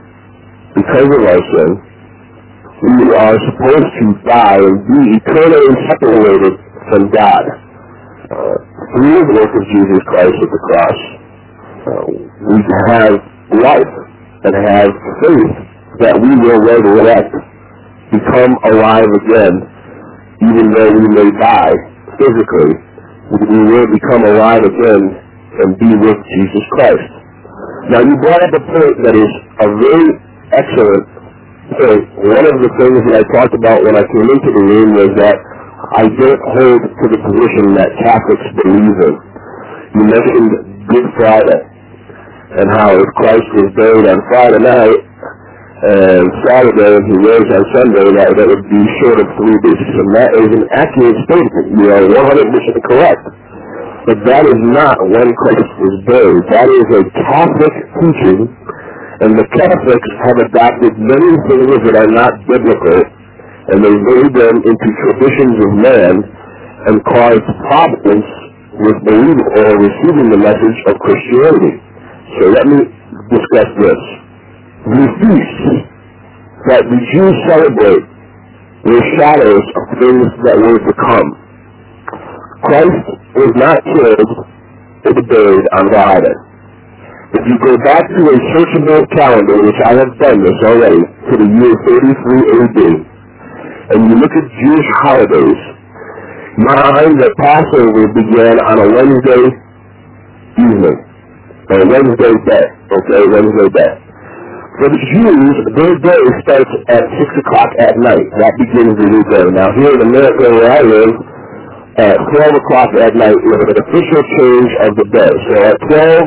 sin, we are supposed to die and be eternally separated from God. Through the work of Jesus Christ at the cross, we have life and have faith that we will resurrect, become alive again, even though we may die physically. We will become alive again and be with Jesus Christ. Now, you brought up a point that is a very excellent point. One of the things that I talked about when I came into the room was that I don't hold to the position that Catholics believe in. You mentioned Good Friday and how if Christ was buried on Friday night and Saturday and he rose on Sunday, that would be short of 3 weeks. And that is an accurate statement. You are 100% correct. But that is not when Christ was buried. That is a Catholic teaching, and the Catholics have adopted many things that are not biblical, and they made them into traditions of man and caused problems with believing or receiving the message of Christianity. So let me discuss this. The feasts that the Jews celebrate were shadows of things that were to come. Christ was not killed or buried on Friday. If you go back to a searchable calendar, which I have done this already, to the year 33 AD, and you look at Jewish holidays, you find that Passover began on a Wednesday evening, or a Wednesday day, Wednesday day. For the Jews, their day starts at 6 o'clock at night. That begins the new day. Now here in America where I live, at 12 o'clock at night is an official change of the day. So at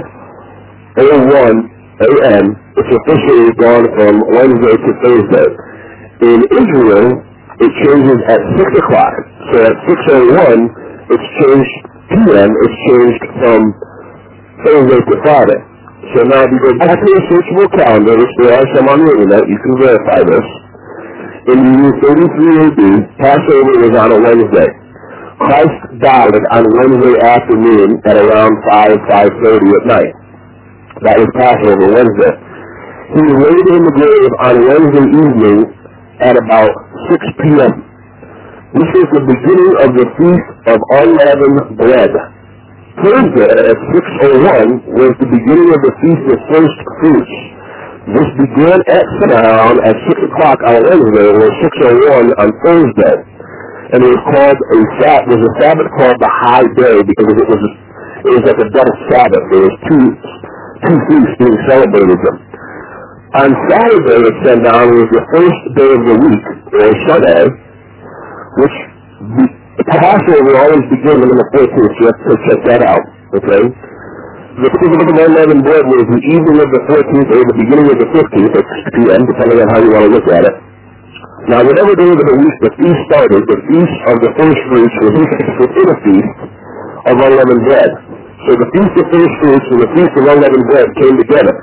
12:01 a.m., it's officially gone from Wednesday to Thursday. In Israel, it changes at 6 o'clock. So at 6:01, it's changed p.m., it's changed from Thursday to Friday. So now if you go back to your searchable calendar, which there are some on the internet, you can verify this. In the year 33 AD, Passover was on a Wednesday. Christ died on Wednesday afternoon at around 5:30 at night. That was Passover Wednesday. He was laid in the grave on Wednesday evening at about 6 p.m. This is the beginning of the Feast of Unleavened Bread. Thursday at 6:01 was the beginning of the Feast of First Fruits. This began at sundown at 6 o'clock on Wednesday, or 6:01 on Thursday. And it was called was a Sabbath called the High Day because it was like a double Sabbath. There was two feasts being celebrated. On Saturday at sundown was the first day of the week, or Sunday, which the Passover always begins on the 14th, so you have to check that out, okay? The Feast of Unleavened Bread was the evening of the 14th or the beginning of the 15th at 6 p.m., depending on how you want to look at it. Now, whatever day of the week the feast started, the Feast of the First Fruits was within a Feast of Unleavened Bread. So the Feast of First Fruits and the Feast of Unleavened Bread came together.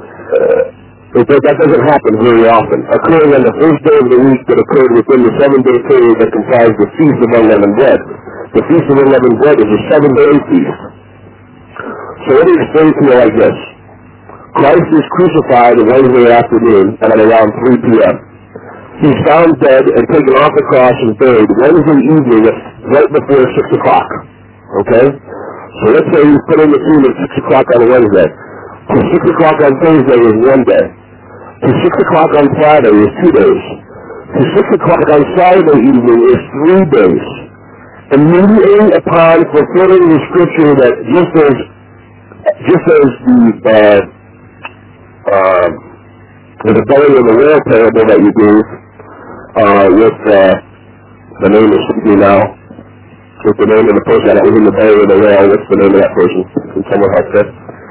That doesn't happen very often. Occurring on the first day of the week that occurred within the 7-day period that comprised the Feast of Unleavened Bread. The Feast of Unleavened Bread is a 7-day feast. So let me explain to you like this. Christ is crucified Wednesday afternoon at around 3 p.m. He's found dead and taken off the cross and buried Wednesday evening right before 6 o'clock. Okay? So let's say he's put in the tomb at 6 o'clock on Wednesday. To 6 o'clock on Thursday is 1 day. To 6 o'clock on Friday is 2 days. To 6 o'clock on Saturday evening is 3 days. Immediately upon fulfilling the scripture that just as the belly of the whale parable that you gave, with the name is me now, with the name of the person that was in the belly of the whale, what's the name of that person? Can someone help that?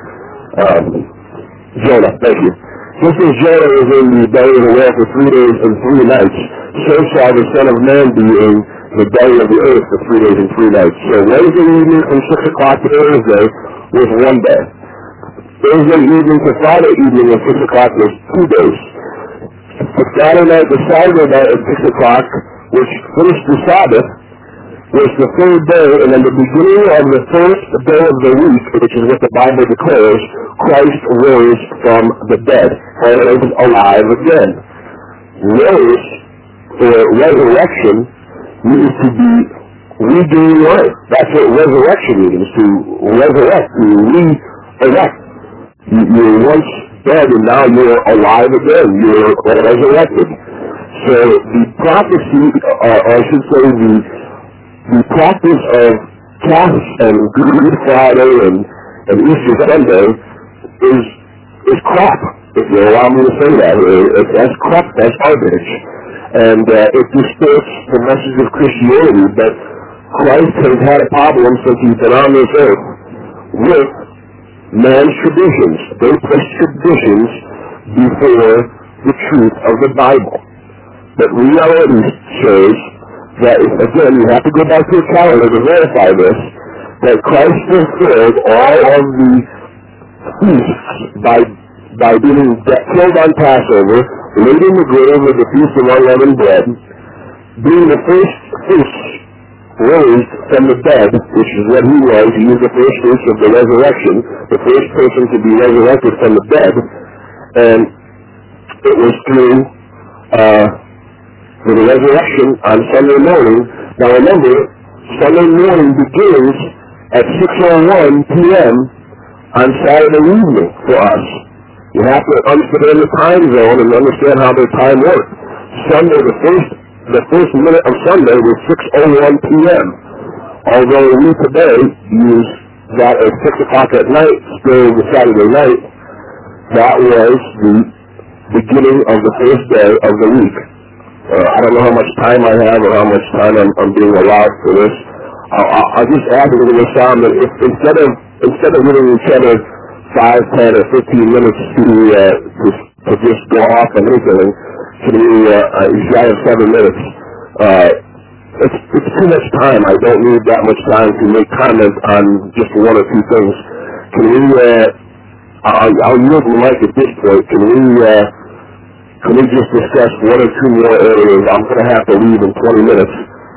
Jonah, thank you. Just as Jonah was in the belly of the whale for 3 days and 3 nights, so shall the Son of Man be in the day of the earth for 3 days and 3 nights. So Wednesday evening from 6 o'clock to Thursday was 1 day. Thursday evening to Friday evening at 6 o'clock was 2 days. The Saturday night to Saturday night at 6 o'clock, which finished the Sabbath, was the 3rd day, and then the beginning of the 1st day of the week, which is what the Bible declares, Christ rose from the dead and is alive again. Rose, or resurrection, means to be regain life. That's what resurrection means, to resurrect, to re-erect. You were once dead and now you're alive again. You're resurrected. So the prophecy, I should say the practice of Catholic and Good Friday and Easter Sunday is crap, if you allow me to say that. That's crap, that's garbage. And it distorts the message of Christianity, but Christ has had a problem since he's been on this earth with man's traditions. They place traditions before the truth of the Bible. But reality shows that, again, you have to go back to a calendar to verify this, that Christ fulfilled all of the feasts by being killed on Passover, laid in the grave with the feast of unleavened bread, being the first feast raised from the dead, which is what he was. He was the first fruits of the resurrection, the first person to be resurrected from the dead, and it was through the resurrection on Sunday morning. Now remember, Sunday morning begins at 6:01 p.m. on Saturday evening for us. You have to understand the time zone and understand how their time works. Sunday, the first minute of Sunday was 6:01 p.m. Although we today use that at 6 o'clock at night, still the Saturday night, that was the beginning of the first day of the week. I don't know how much time I have or how much time I'm being allowed for this. I'll just add a little sound that if instead of giving each other 5, 10, or 15 minutes to just go off on anything, can we shy of 7 minutes? It's too much time. I don't need that much time to make comment on just 1 or 2 things. Can we? I'll yield the mic at this point. Can we just discuss 1 or 2 more areas? I'm going to have to leave in 20 minutes.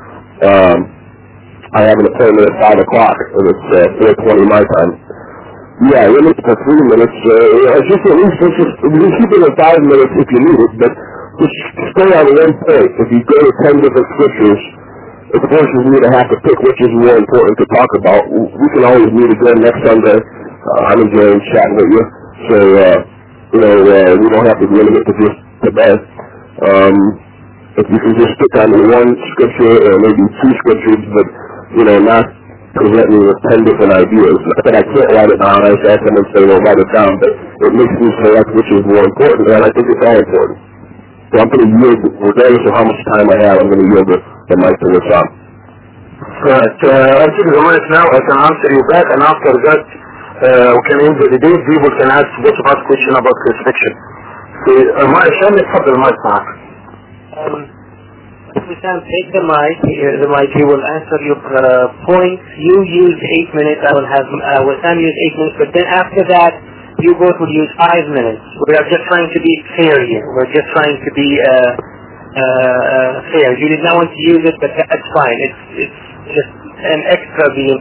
I have an appointment at 5 o'clock, and it's 4:20 my time. Yeah, limit for 3 minutes. Just at least keep it at 5 minutes if you need it, but just stay on one point. If you go to 10 different scriptures, it forces me to have to pick which is more important to talk about. We can always meet again next Sunday. I'm enjoying chatting with you, so we don't have to limit it to just today. If you can just stick on 1 scripture or maybe 2 scriptures, but not present me with 10 different ideas. Not that I can't write it down. I just ask them and say, well, write it down, but it makes me select which is more important, and I think it's all important. So I'm going to yield, regardless of how much time I have, I'm going to yield the mic to Wissam. Right. I'll take the mic now. I can answer you back, and after that, we can end the debate. People can ask both of us question about crucifixion. Hisham, اتفضل المايك معك. Wissam, take the mic. He will answer your points. You use 8 minutes. I will have Wissam use 8 minutes. But then after that, you both will use 5 minutes. We are just trying to be fair here. We're just trying to be fair. You did not want to use it, but that's fine. It's just an extra being.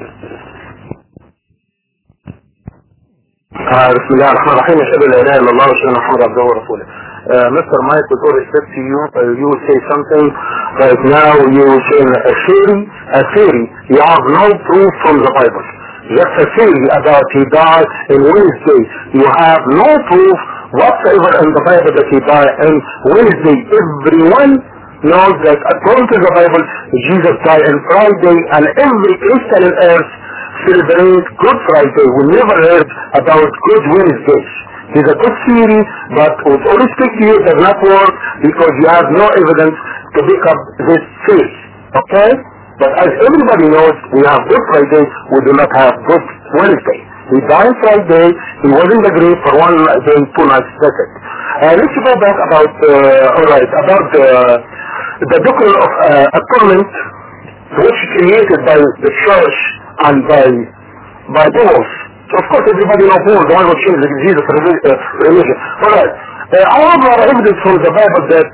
بسم الله الرحمن الرحيم. أشهد أن لا إله إلا الله وأشهد أن محمدا عبده ورسوله. Mr. Mike, with all respect to you, you say something right now. You say a theory. You have no proof from the Bible. Just a theory about he died in Wednesday. You have no proof whatsoever in the Bible that he died on Wednesday. Everyone knows that according to the Bible, Jesus died on Friday, and every Christian on earth celebrate Good Friday. We never heard about Good Wednesdays. It's a good theory, but with all respect to you, it does not work because you have no evidence to back up this faith. Okay? But as everybody knows, we have Good Friday, we do not have Good Wednesday. He died Friday, he was in the grave for 1 day, 2 nights, that's it. Let's go back about the doctrine of atonement which is created by the church and by Paul. So of course everybody knows Paul, the one who changed the Jesus religion. Alright. I have evidence from the Bible that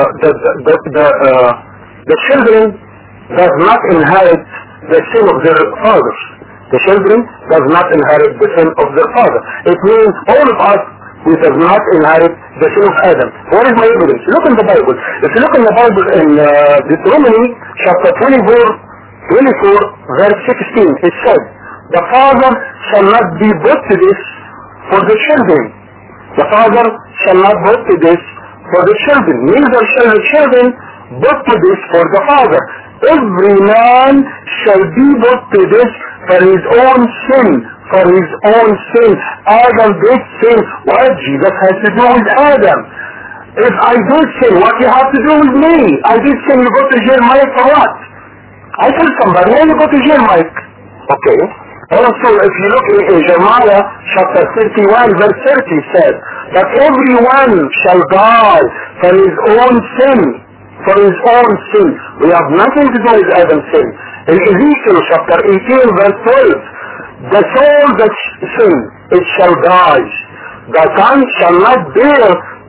the children does not inherit the sin of their fathers. The children does not inherit the sin of their father. It means all of us, we does not inherit the sin of Adam. What is my evidence? Look in the Bible. If you look in the Bible in Deuteronomy chapter 24 verse 16, it said, the father shall not be put to this for the children. The father shall not put to this for the children. Neither shall the children put to this for the father. Every man shall be put to this for his own sin. For his own sin. Adam did sin. What Jesus has to do with Adam? If I did sin, what you have to do with me? I did sin, you go to jail, Mike, for what? I tell somebody, you go to jail, Mike. Okay. Also, if you look in Jeremiah chapter 31 verse 30 says that everyone shall die for his own sin. For his own sin. We have nothing to do with Adam's sin. In Ezekiel chapter 18 verse 12, the soul that sins, it shall die. The son shall not bear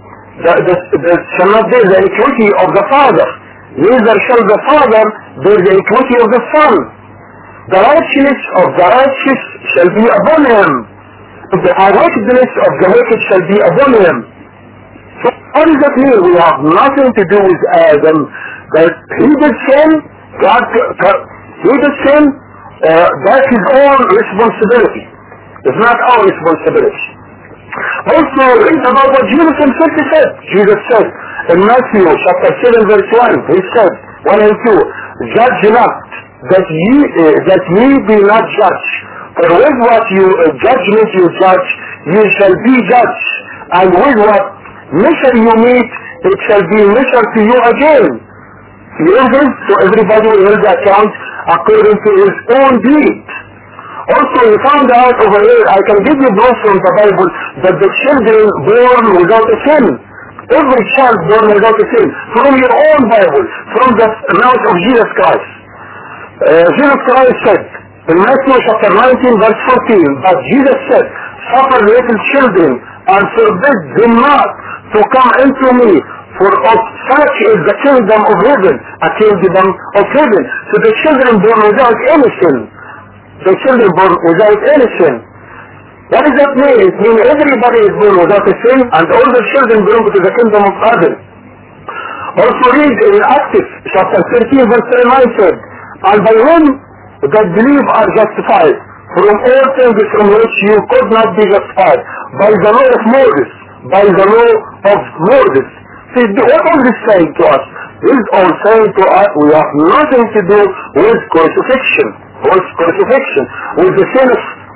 the iniquity of the father. Neither shall the father bear the iniquity of the son. The righteousness of the righteous shall be upon him. The wickedness of the wicked shall be upon him. So what does that mean? We have nothing to do with Adam. That he did sin, he did sin, that's his own responsibility. It's not our responsibility. Also, read about what Jesus himself said. Jesus said in Matthew chapter 7 verse 1, he said, 1 and 2, judge not, that ye be not judged. For with what judgment you judge, you shall be judged. And with what measure you meet, it shall be measured to you again. So everybody will hold the account according to his own deed. Also, we found out over here, I can give you proof from the Bible that the children born without a sin. Every child born without a sin. From your own Bible, from the mouth of Jesus Christ. Jesus Christ said, in Matthew chapter 19 verse 14, but Jesus said, suffer little children and forbid them not to come into me, for of such is the kingdom of heaven, a kingdom of heaven. So the children born without any sin. The children born without any sin. What does that mean? It means everybody is born without a sin, and all the children belong to the kingdom of heaven. Also read in Acts chapter 13 verse 9 said, and by whom that believe are justified from all things from which you could not be justified, by the law of Moses, by the law of Moses. See, what is this saying to us? This is all saying to us we have nothing to do with crucifixion, with the sin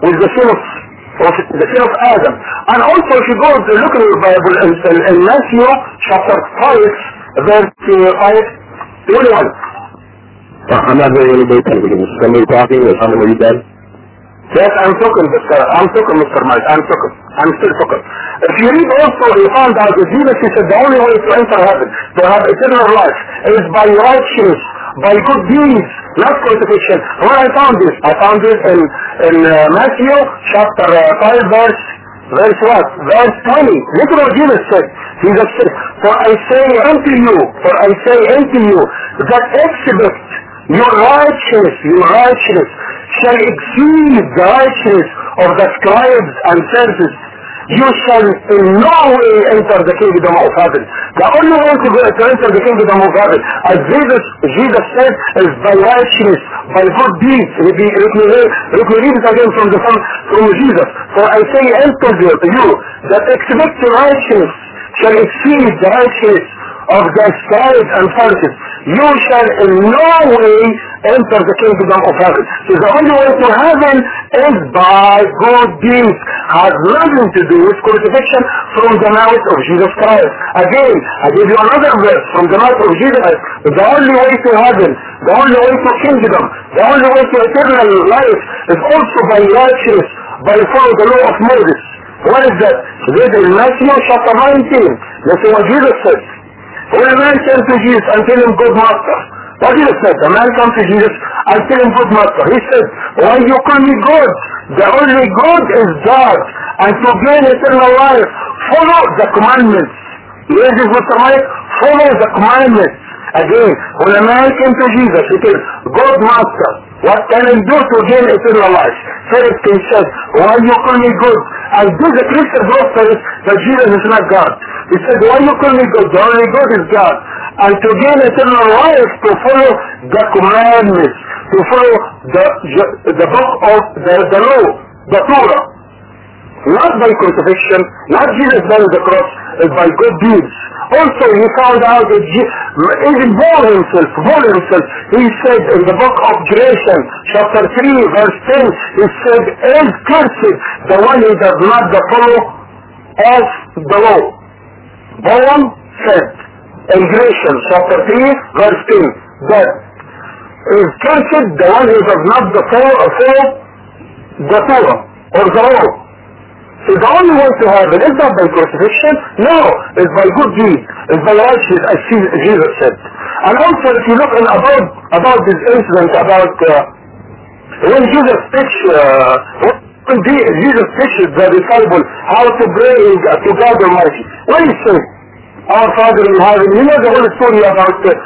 of Adam. And also if you go to look in the Bible in Matthew chapter 5 verse 21. I'm not hearing anybody talking. Is somebody talking or something? Are you done? Yes, I'm talking, Mr. Mike. I'm still talking. If you read also, you found out that Jesus said the only way to enter heaven, to have eternal life, is by righteousness, by good deeds, not crucifixion. Where I found this? I found this in Matthew chapter 5 verse what? Verse 20. Look at what Jesus said. Jesus said, for I say unto you, that exhibit your righteousness shall exceed the righteousness of the scribes and Pharisees. You shall in no way enter the kingdom of heaven. The only way to enter the kingdom of heaven, as Jesus said, is by righteousness, by good deeds. Let me read it again from Jesus. For I say unto you, that exhibit your righteousness shall exceed the righteousness of the scribes and Pharisees. You shall in no way enter the kingdom of heaven. So the only way to heaven is by good deeds. Has nothing to do with crucifixion from the mouth of Jesus Christ. Again, I give you another verse from the mouth of Jesus Christ. The only way to heaven, the only way to kingdom, the only way to eternal life is also by righteousness, by following the law of Moses. What is that? Read in Matthew chapter 19. Listen what Jesus said. When a man came to Jesus and tell him, good master, What Jesus said, the man comes to Jesus, I tell him, good master. He said, why you call me good? The only good is God. And to gain eternal life, follow the commandments. Here is Mr. Mike, follow the commandments. Again, when a man came to Jesus, he said, good master, what can I do to gain eternal life? First he said, why you call me good? And this the Christian says that Jesus is not God. He said, why you call me good? The only good is God. And to gain eternal life, to follow the commandments, to follow the book of the law, the Torah. Not by crucifixion, not Jesus dying on the cross, but by good deeds. Also, he found out that even Paul himself, he said in the book of Galatians, chapter 3, verse 10, he said, is cursed the one who does not follow of the law. Paul said in Galatians, chapter 3, verse 10, that is cursed the one who does not follow the Torah, or the law. So the only way to heaven is not by crucifixion, no, it's by good deeds, it's by righteousness, as Jesus said. And also if you look about this incident, about when Jesus teaches the disciple how to pray to God Almighty, what do you say? Our Father in heaven, you know the whole story about the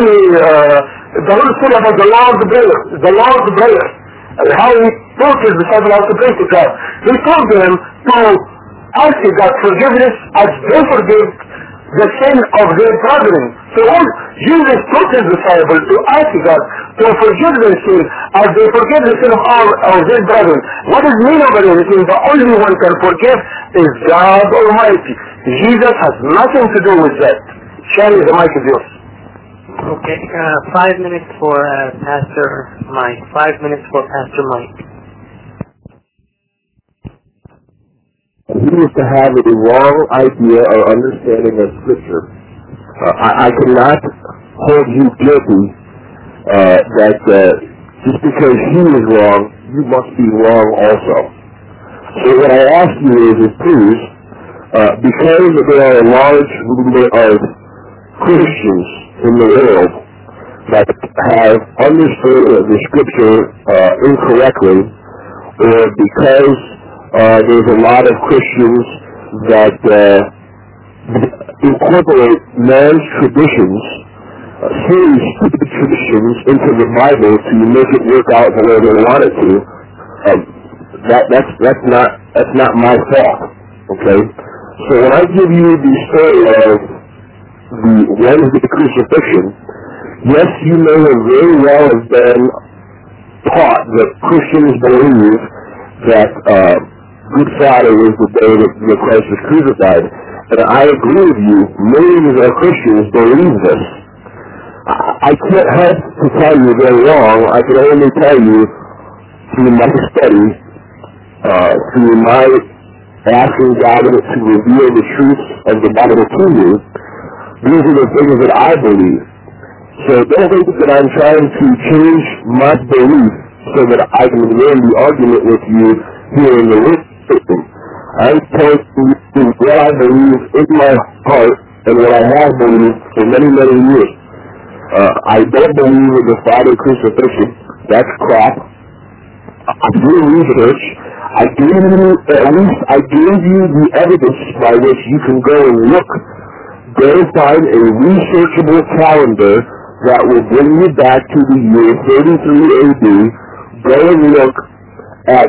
Lord's Prayer. How he taught his disciples how to pray to God. He told them to ask God forgiveness as they forgive the sin of their brethren. So Jesus taught his disciples to ask God to forgive their sin as they forgive the sin of their brethren. What is mean over here? The only one can forgive is God Almighty. Jesus has nothing to do with that. Shani, the mic is yours. Okay, 5 minutes for Pastor Mike. 5 minutes for Pastor Mike. He was to have a wrong idea or understanding of Scripture. I cannot hold you guilty that just because he is wrong, you must be wrong also. So what I ask you is please, because there are a large number of Christians in the world that have understood the Scripture incorrectly, or because there's a lot of Christians that incorporate man's traditions, silly, stupid traditions, into the Bible to make it work out the way they want it to. That's not my fault. Okay, so when I give you the story of the Wednesday crucifixion, yes, you may have very well have been taught that Christians believe that Good Friday is the day that Christ was crucified. And I agree with you, millions of Christians believe this. I can't help to tell you they're wrong. I can only tell you through my study, through my asking God to reveal the truth of the Bible to you. These are the things that I believe. So don't think that I'm trying to change my belief so that I can win the argument with you here in the room. I'm telling you what I believe in my heart and what I have believed for many, many years. I don't believe in the Friday crucifixion. That's crap. I do research. I gave you the evidence by which you can go and look. Go find a researchable calendar that will bring you back to the year 33 AD. Go and look at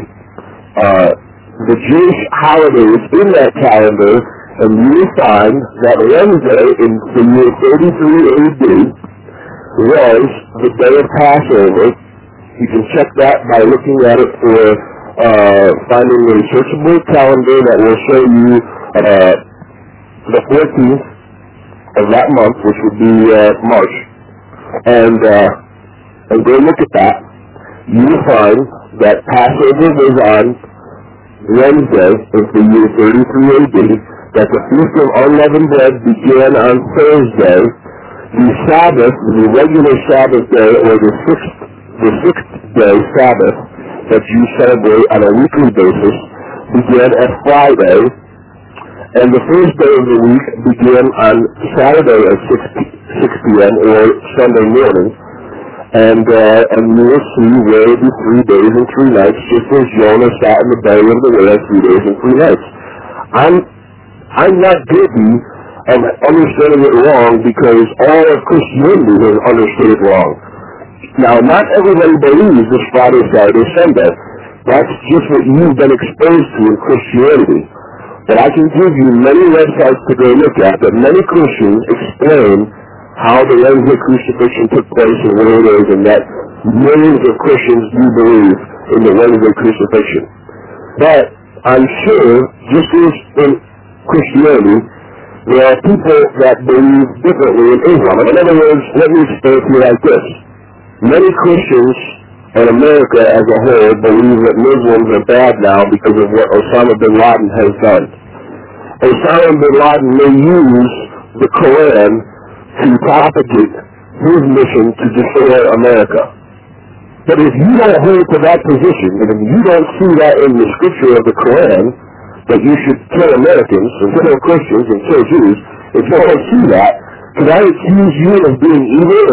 the Jewish holidays in that calendar, and you will find that Wednesday in the year 33 AD was the day of Passover. You can check that by looking at it for finding a searchable calendar that will show you the 14th of that month, which would be March. And go look at that. You will find that Passover was on Wednesday of the year 33 AD, that the Feast of Unleavened Bread began on Thursday. The Sabbath, the regular Sabbath day, or the sixth day Sabbath that you celebrate on a weekly basis, began at Friday, And the first day of the week began on Saturday at 6 p.m. or Sunday morning. And you will see where it will be 3 days and 3 nights, just as Jonah sat in the belly of the whale 3 days and 3 nights. I'm not guilty of understanding it wrong because all of Christianity has understood it wrong. Now, not everybody believes this Friday, Saturday, Sunday. That's just what you've been exposed to in Christianity. But I can give you many websites to go look at that many Christians explain how the Wednesday crucifixion took place and where it is, and that millions of Christians do believe in the Wednesday crucifixion. But I'm sure, just as in Christianity, there are people that believe differently in Islam. In other words, let me explain to you like this. Many Christians in America as a whole believe that Muslims are bad now because of what Osama bin Laden has done. Osama bin Laden may use the Quran to propagate his mission to destroy America. But if you don't hold to that position, and if you don't see that in the scripture of the Quran, that you should kill Americans and kill Christians and kill Jews, if you don't see that, can I accuse you of being evil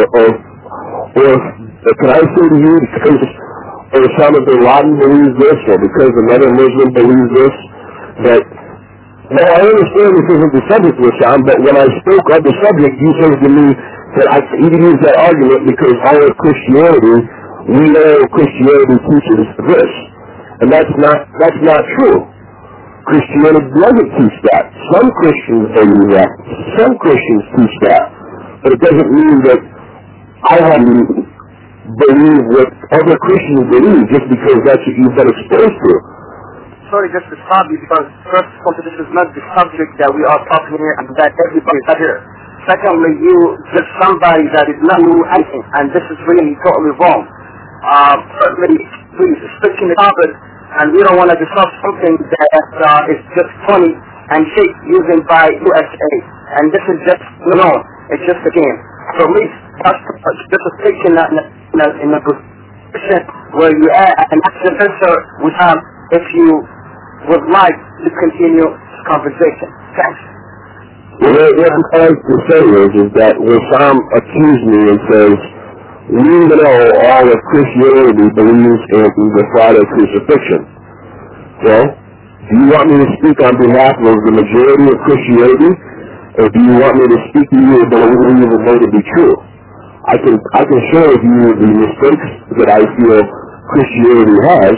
or can I say to you because Osama bin Laden believes this or because another Muslim believes this, that now, I understand this isn't the subject of Islam, but when I spoke of the subject, you said to me that I could use that argument because all of Christianity, we know Christianity teaches this. And that's not true. Christianity doesn't teach that. Some Christians believe that. Some Christians teach that. But it doesn't mean that I have to believe what other Christians believe just because that's what you've been exposed to. Sorry, just to stop you, because first of all, this is not the subject that we are talking here and that everybody is here. Secondly, you just somebody that is not doing anything, and this is really totally wrong. Thirdly, please, switching the topic, and we don't want to discuss something that is just funny and fake using by USA. And this is just, it's just a game. So please, just a fiction in a position where you are an answer we have if you would like to continue this conversation. Thanks. Well, what I'm trying to say is that when Sam accused me and says, we know all of Christianity believes in the Friday crucifixion. Well, do you want me to speak on behalf of the majority of Christianity, or do you want me to speak to you about what we know to be true? I can share with you the mistakes that I feel Christianity has,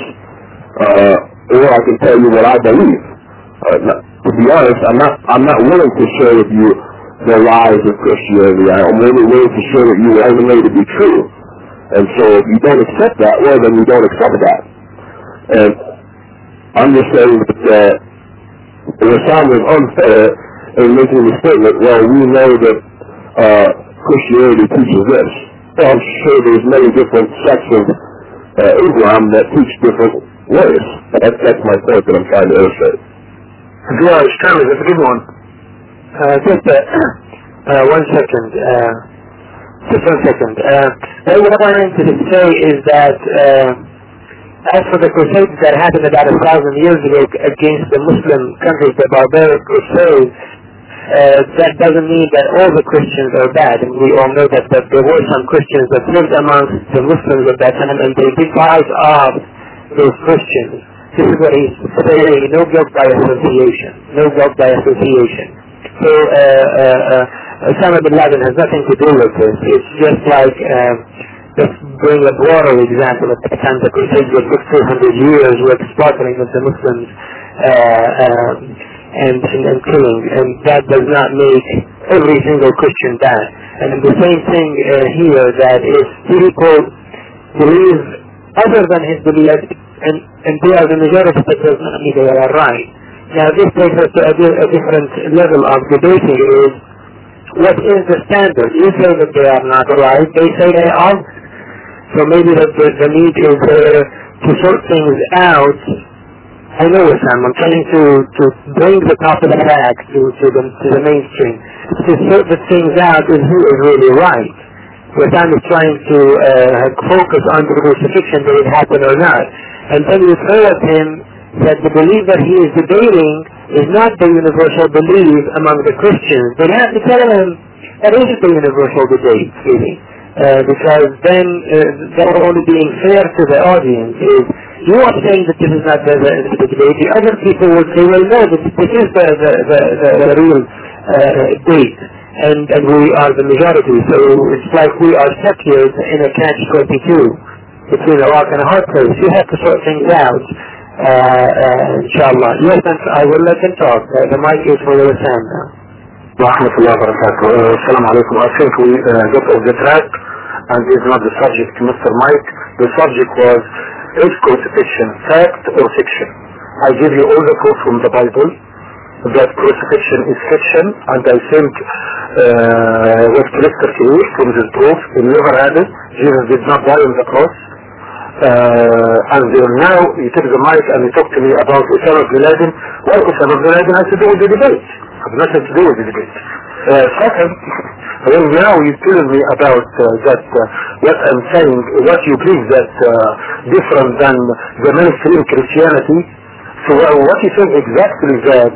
or I can tell you what I believe. To be honest, I'm not willing to share with you the lies of Christianity. I'm only willing to share with you what I know to be true. And so if you don't accept that, well, then you don't accept that. And I'm just saying that Rassam was unfair in making the statement, well, we know that Christianity teaches this. Well, I'm sure there's many different sects of Islam that teach different ways. That's my point that I'm trying to illustrate. George, tell me, that's a good one. Just 1 second. Just 1 second. What I wanted to say is that as for the crusades that happened about 1,000 years ago against the Muslim countries, the barbaric crusades, that doesn't mean that all the Christians are bad. And we all know that there were some Christians that lived amongst the Muslims at that time, and they did part of those Christians. This is what he's saying, no guilt by association. No guilt by association. So, Osama bin Laden has nothing to do with this. It's just like, let's bring a broader example. At the time the Crusades were 400 years with slaughtering of the Muslims and killing. And that does not make every single Christian bad. And the same thing here, that if people believe other than his belief, and they are the majority, that does not mean they are right. Now this takes us to a different level of debating is, what is the standard? You say that they are not right, they say they are. So maybe the need is to sort things out. I know Sam, I'm trying to bring the top of the bag to the mainstream. To sort the things out is who is really right. Where Sam is trying to focus on the crucifixion, did it happen or not. And then you throw at him that the belief that he is debating is not the universal belief among the Christians. They have to tell them that isn't the universal debate, really. Because then they're only being fair to the audience. Is you are saying that this is not the debate. The other people will say, well, no, this is the real debate, and we are the majority. So it's like we are stuck here in a catch-22 between a rock and a hard place. You have to sort things out, inshallah. Yes, I will let them talk. The mic is for the Sam now. Rahmatullah wa barakatuh. Assalamu alaikum. I think we got off the track, and it's not the subject, Mr. Mike. The subject was, is crucifixion fact or fiction? I give you all the proof from the Bible that crucifixion is fiction, and I think what crystal clear from this proof, he never had it. Jesus did not die on the cross. And now you take the mic and you talk to me about Osama bin Laden. What Osama bin Laden has to do with the debate? Has nothing to do with the debate. Second, when now you're telling me about that what I'm saying, what you believe that different than the mainstream Christianity. So what you think exactly that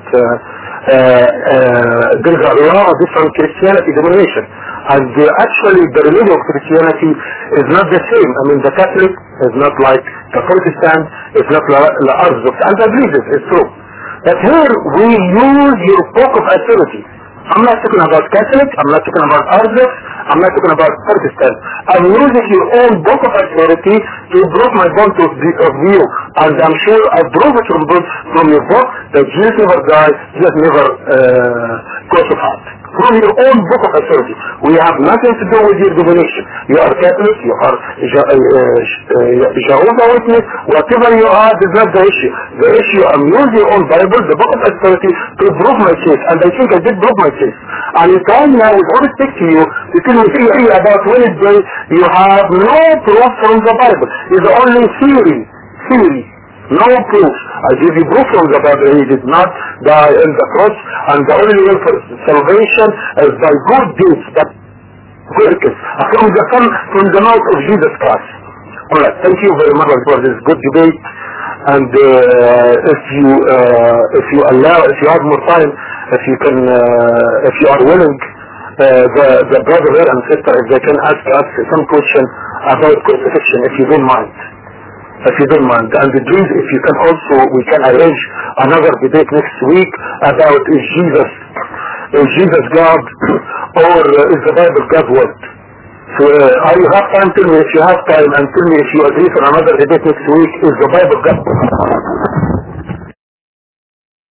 there is a lot of different Christianity denomination, and actually the religion of Christianity is not the same. I mean, the Catholic is not like the Protestant, it's not the Orthodox, and I believe this is true. But here we use your book of authority. I'm not talking about Catholic, I'm not talking about Orthodox, I'm not talking about Protestant. I'm using your own book of authority to prove my point of view. And I'm sure I prove it from your book that Jesus never died, Jesus never crucified. From your own book of authority. We have nothing to do with your divination. You are Catholic, you are Jehovah's Witness, whatever you are, is not the issue. The issue, I'm using your own Bible, the book of authority, to prove my case. And I think I did prove my case. And you tell me now, with all respect to you, you tell me theory about Wednesday, you have no proof from the Bible. It's only theory. No proof. I give you proof from the Bible. He did not die on the cross, and the only way for salvation is by good deeds, but works from the mouth of Jesus Christ. Alright, thank you very much for this good debate. And if you have more time, if you are willing, the brother here and sister, if they can ask us some question about crucifixion, if you don't mind. And the dreams, if you can also, we can arrange another debate next week about is Jesus God or is the Bible God's word. So you have time, tell me if you have time, and tell me if you agree for another debate next week, is the Bible God's word.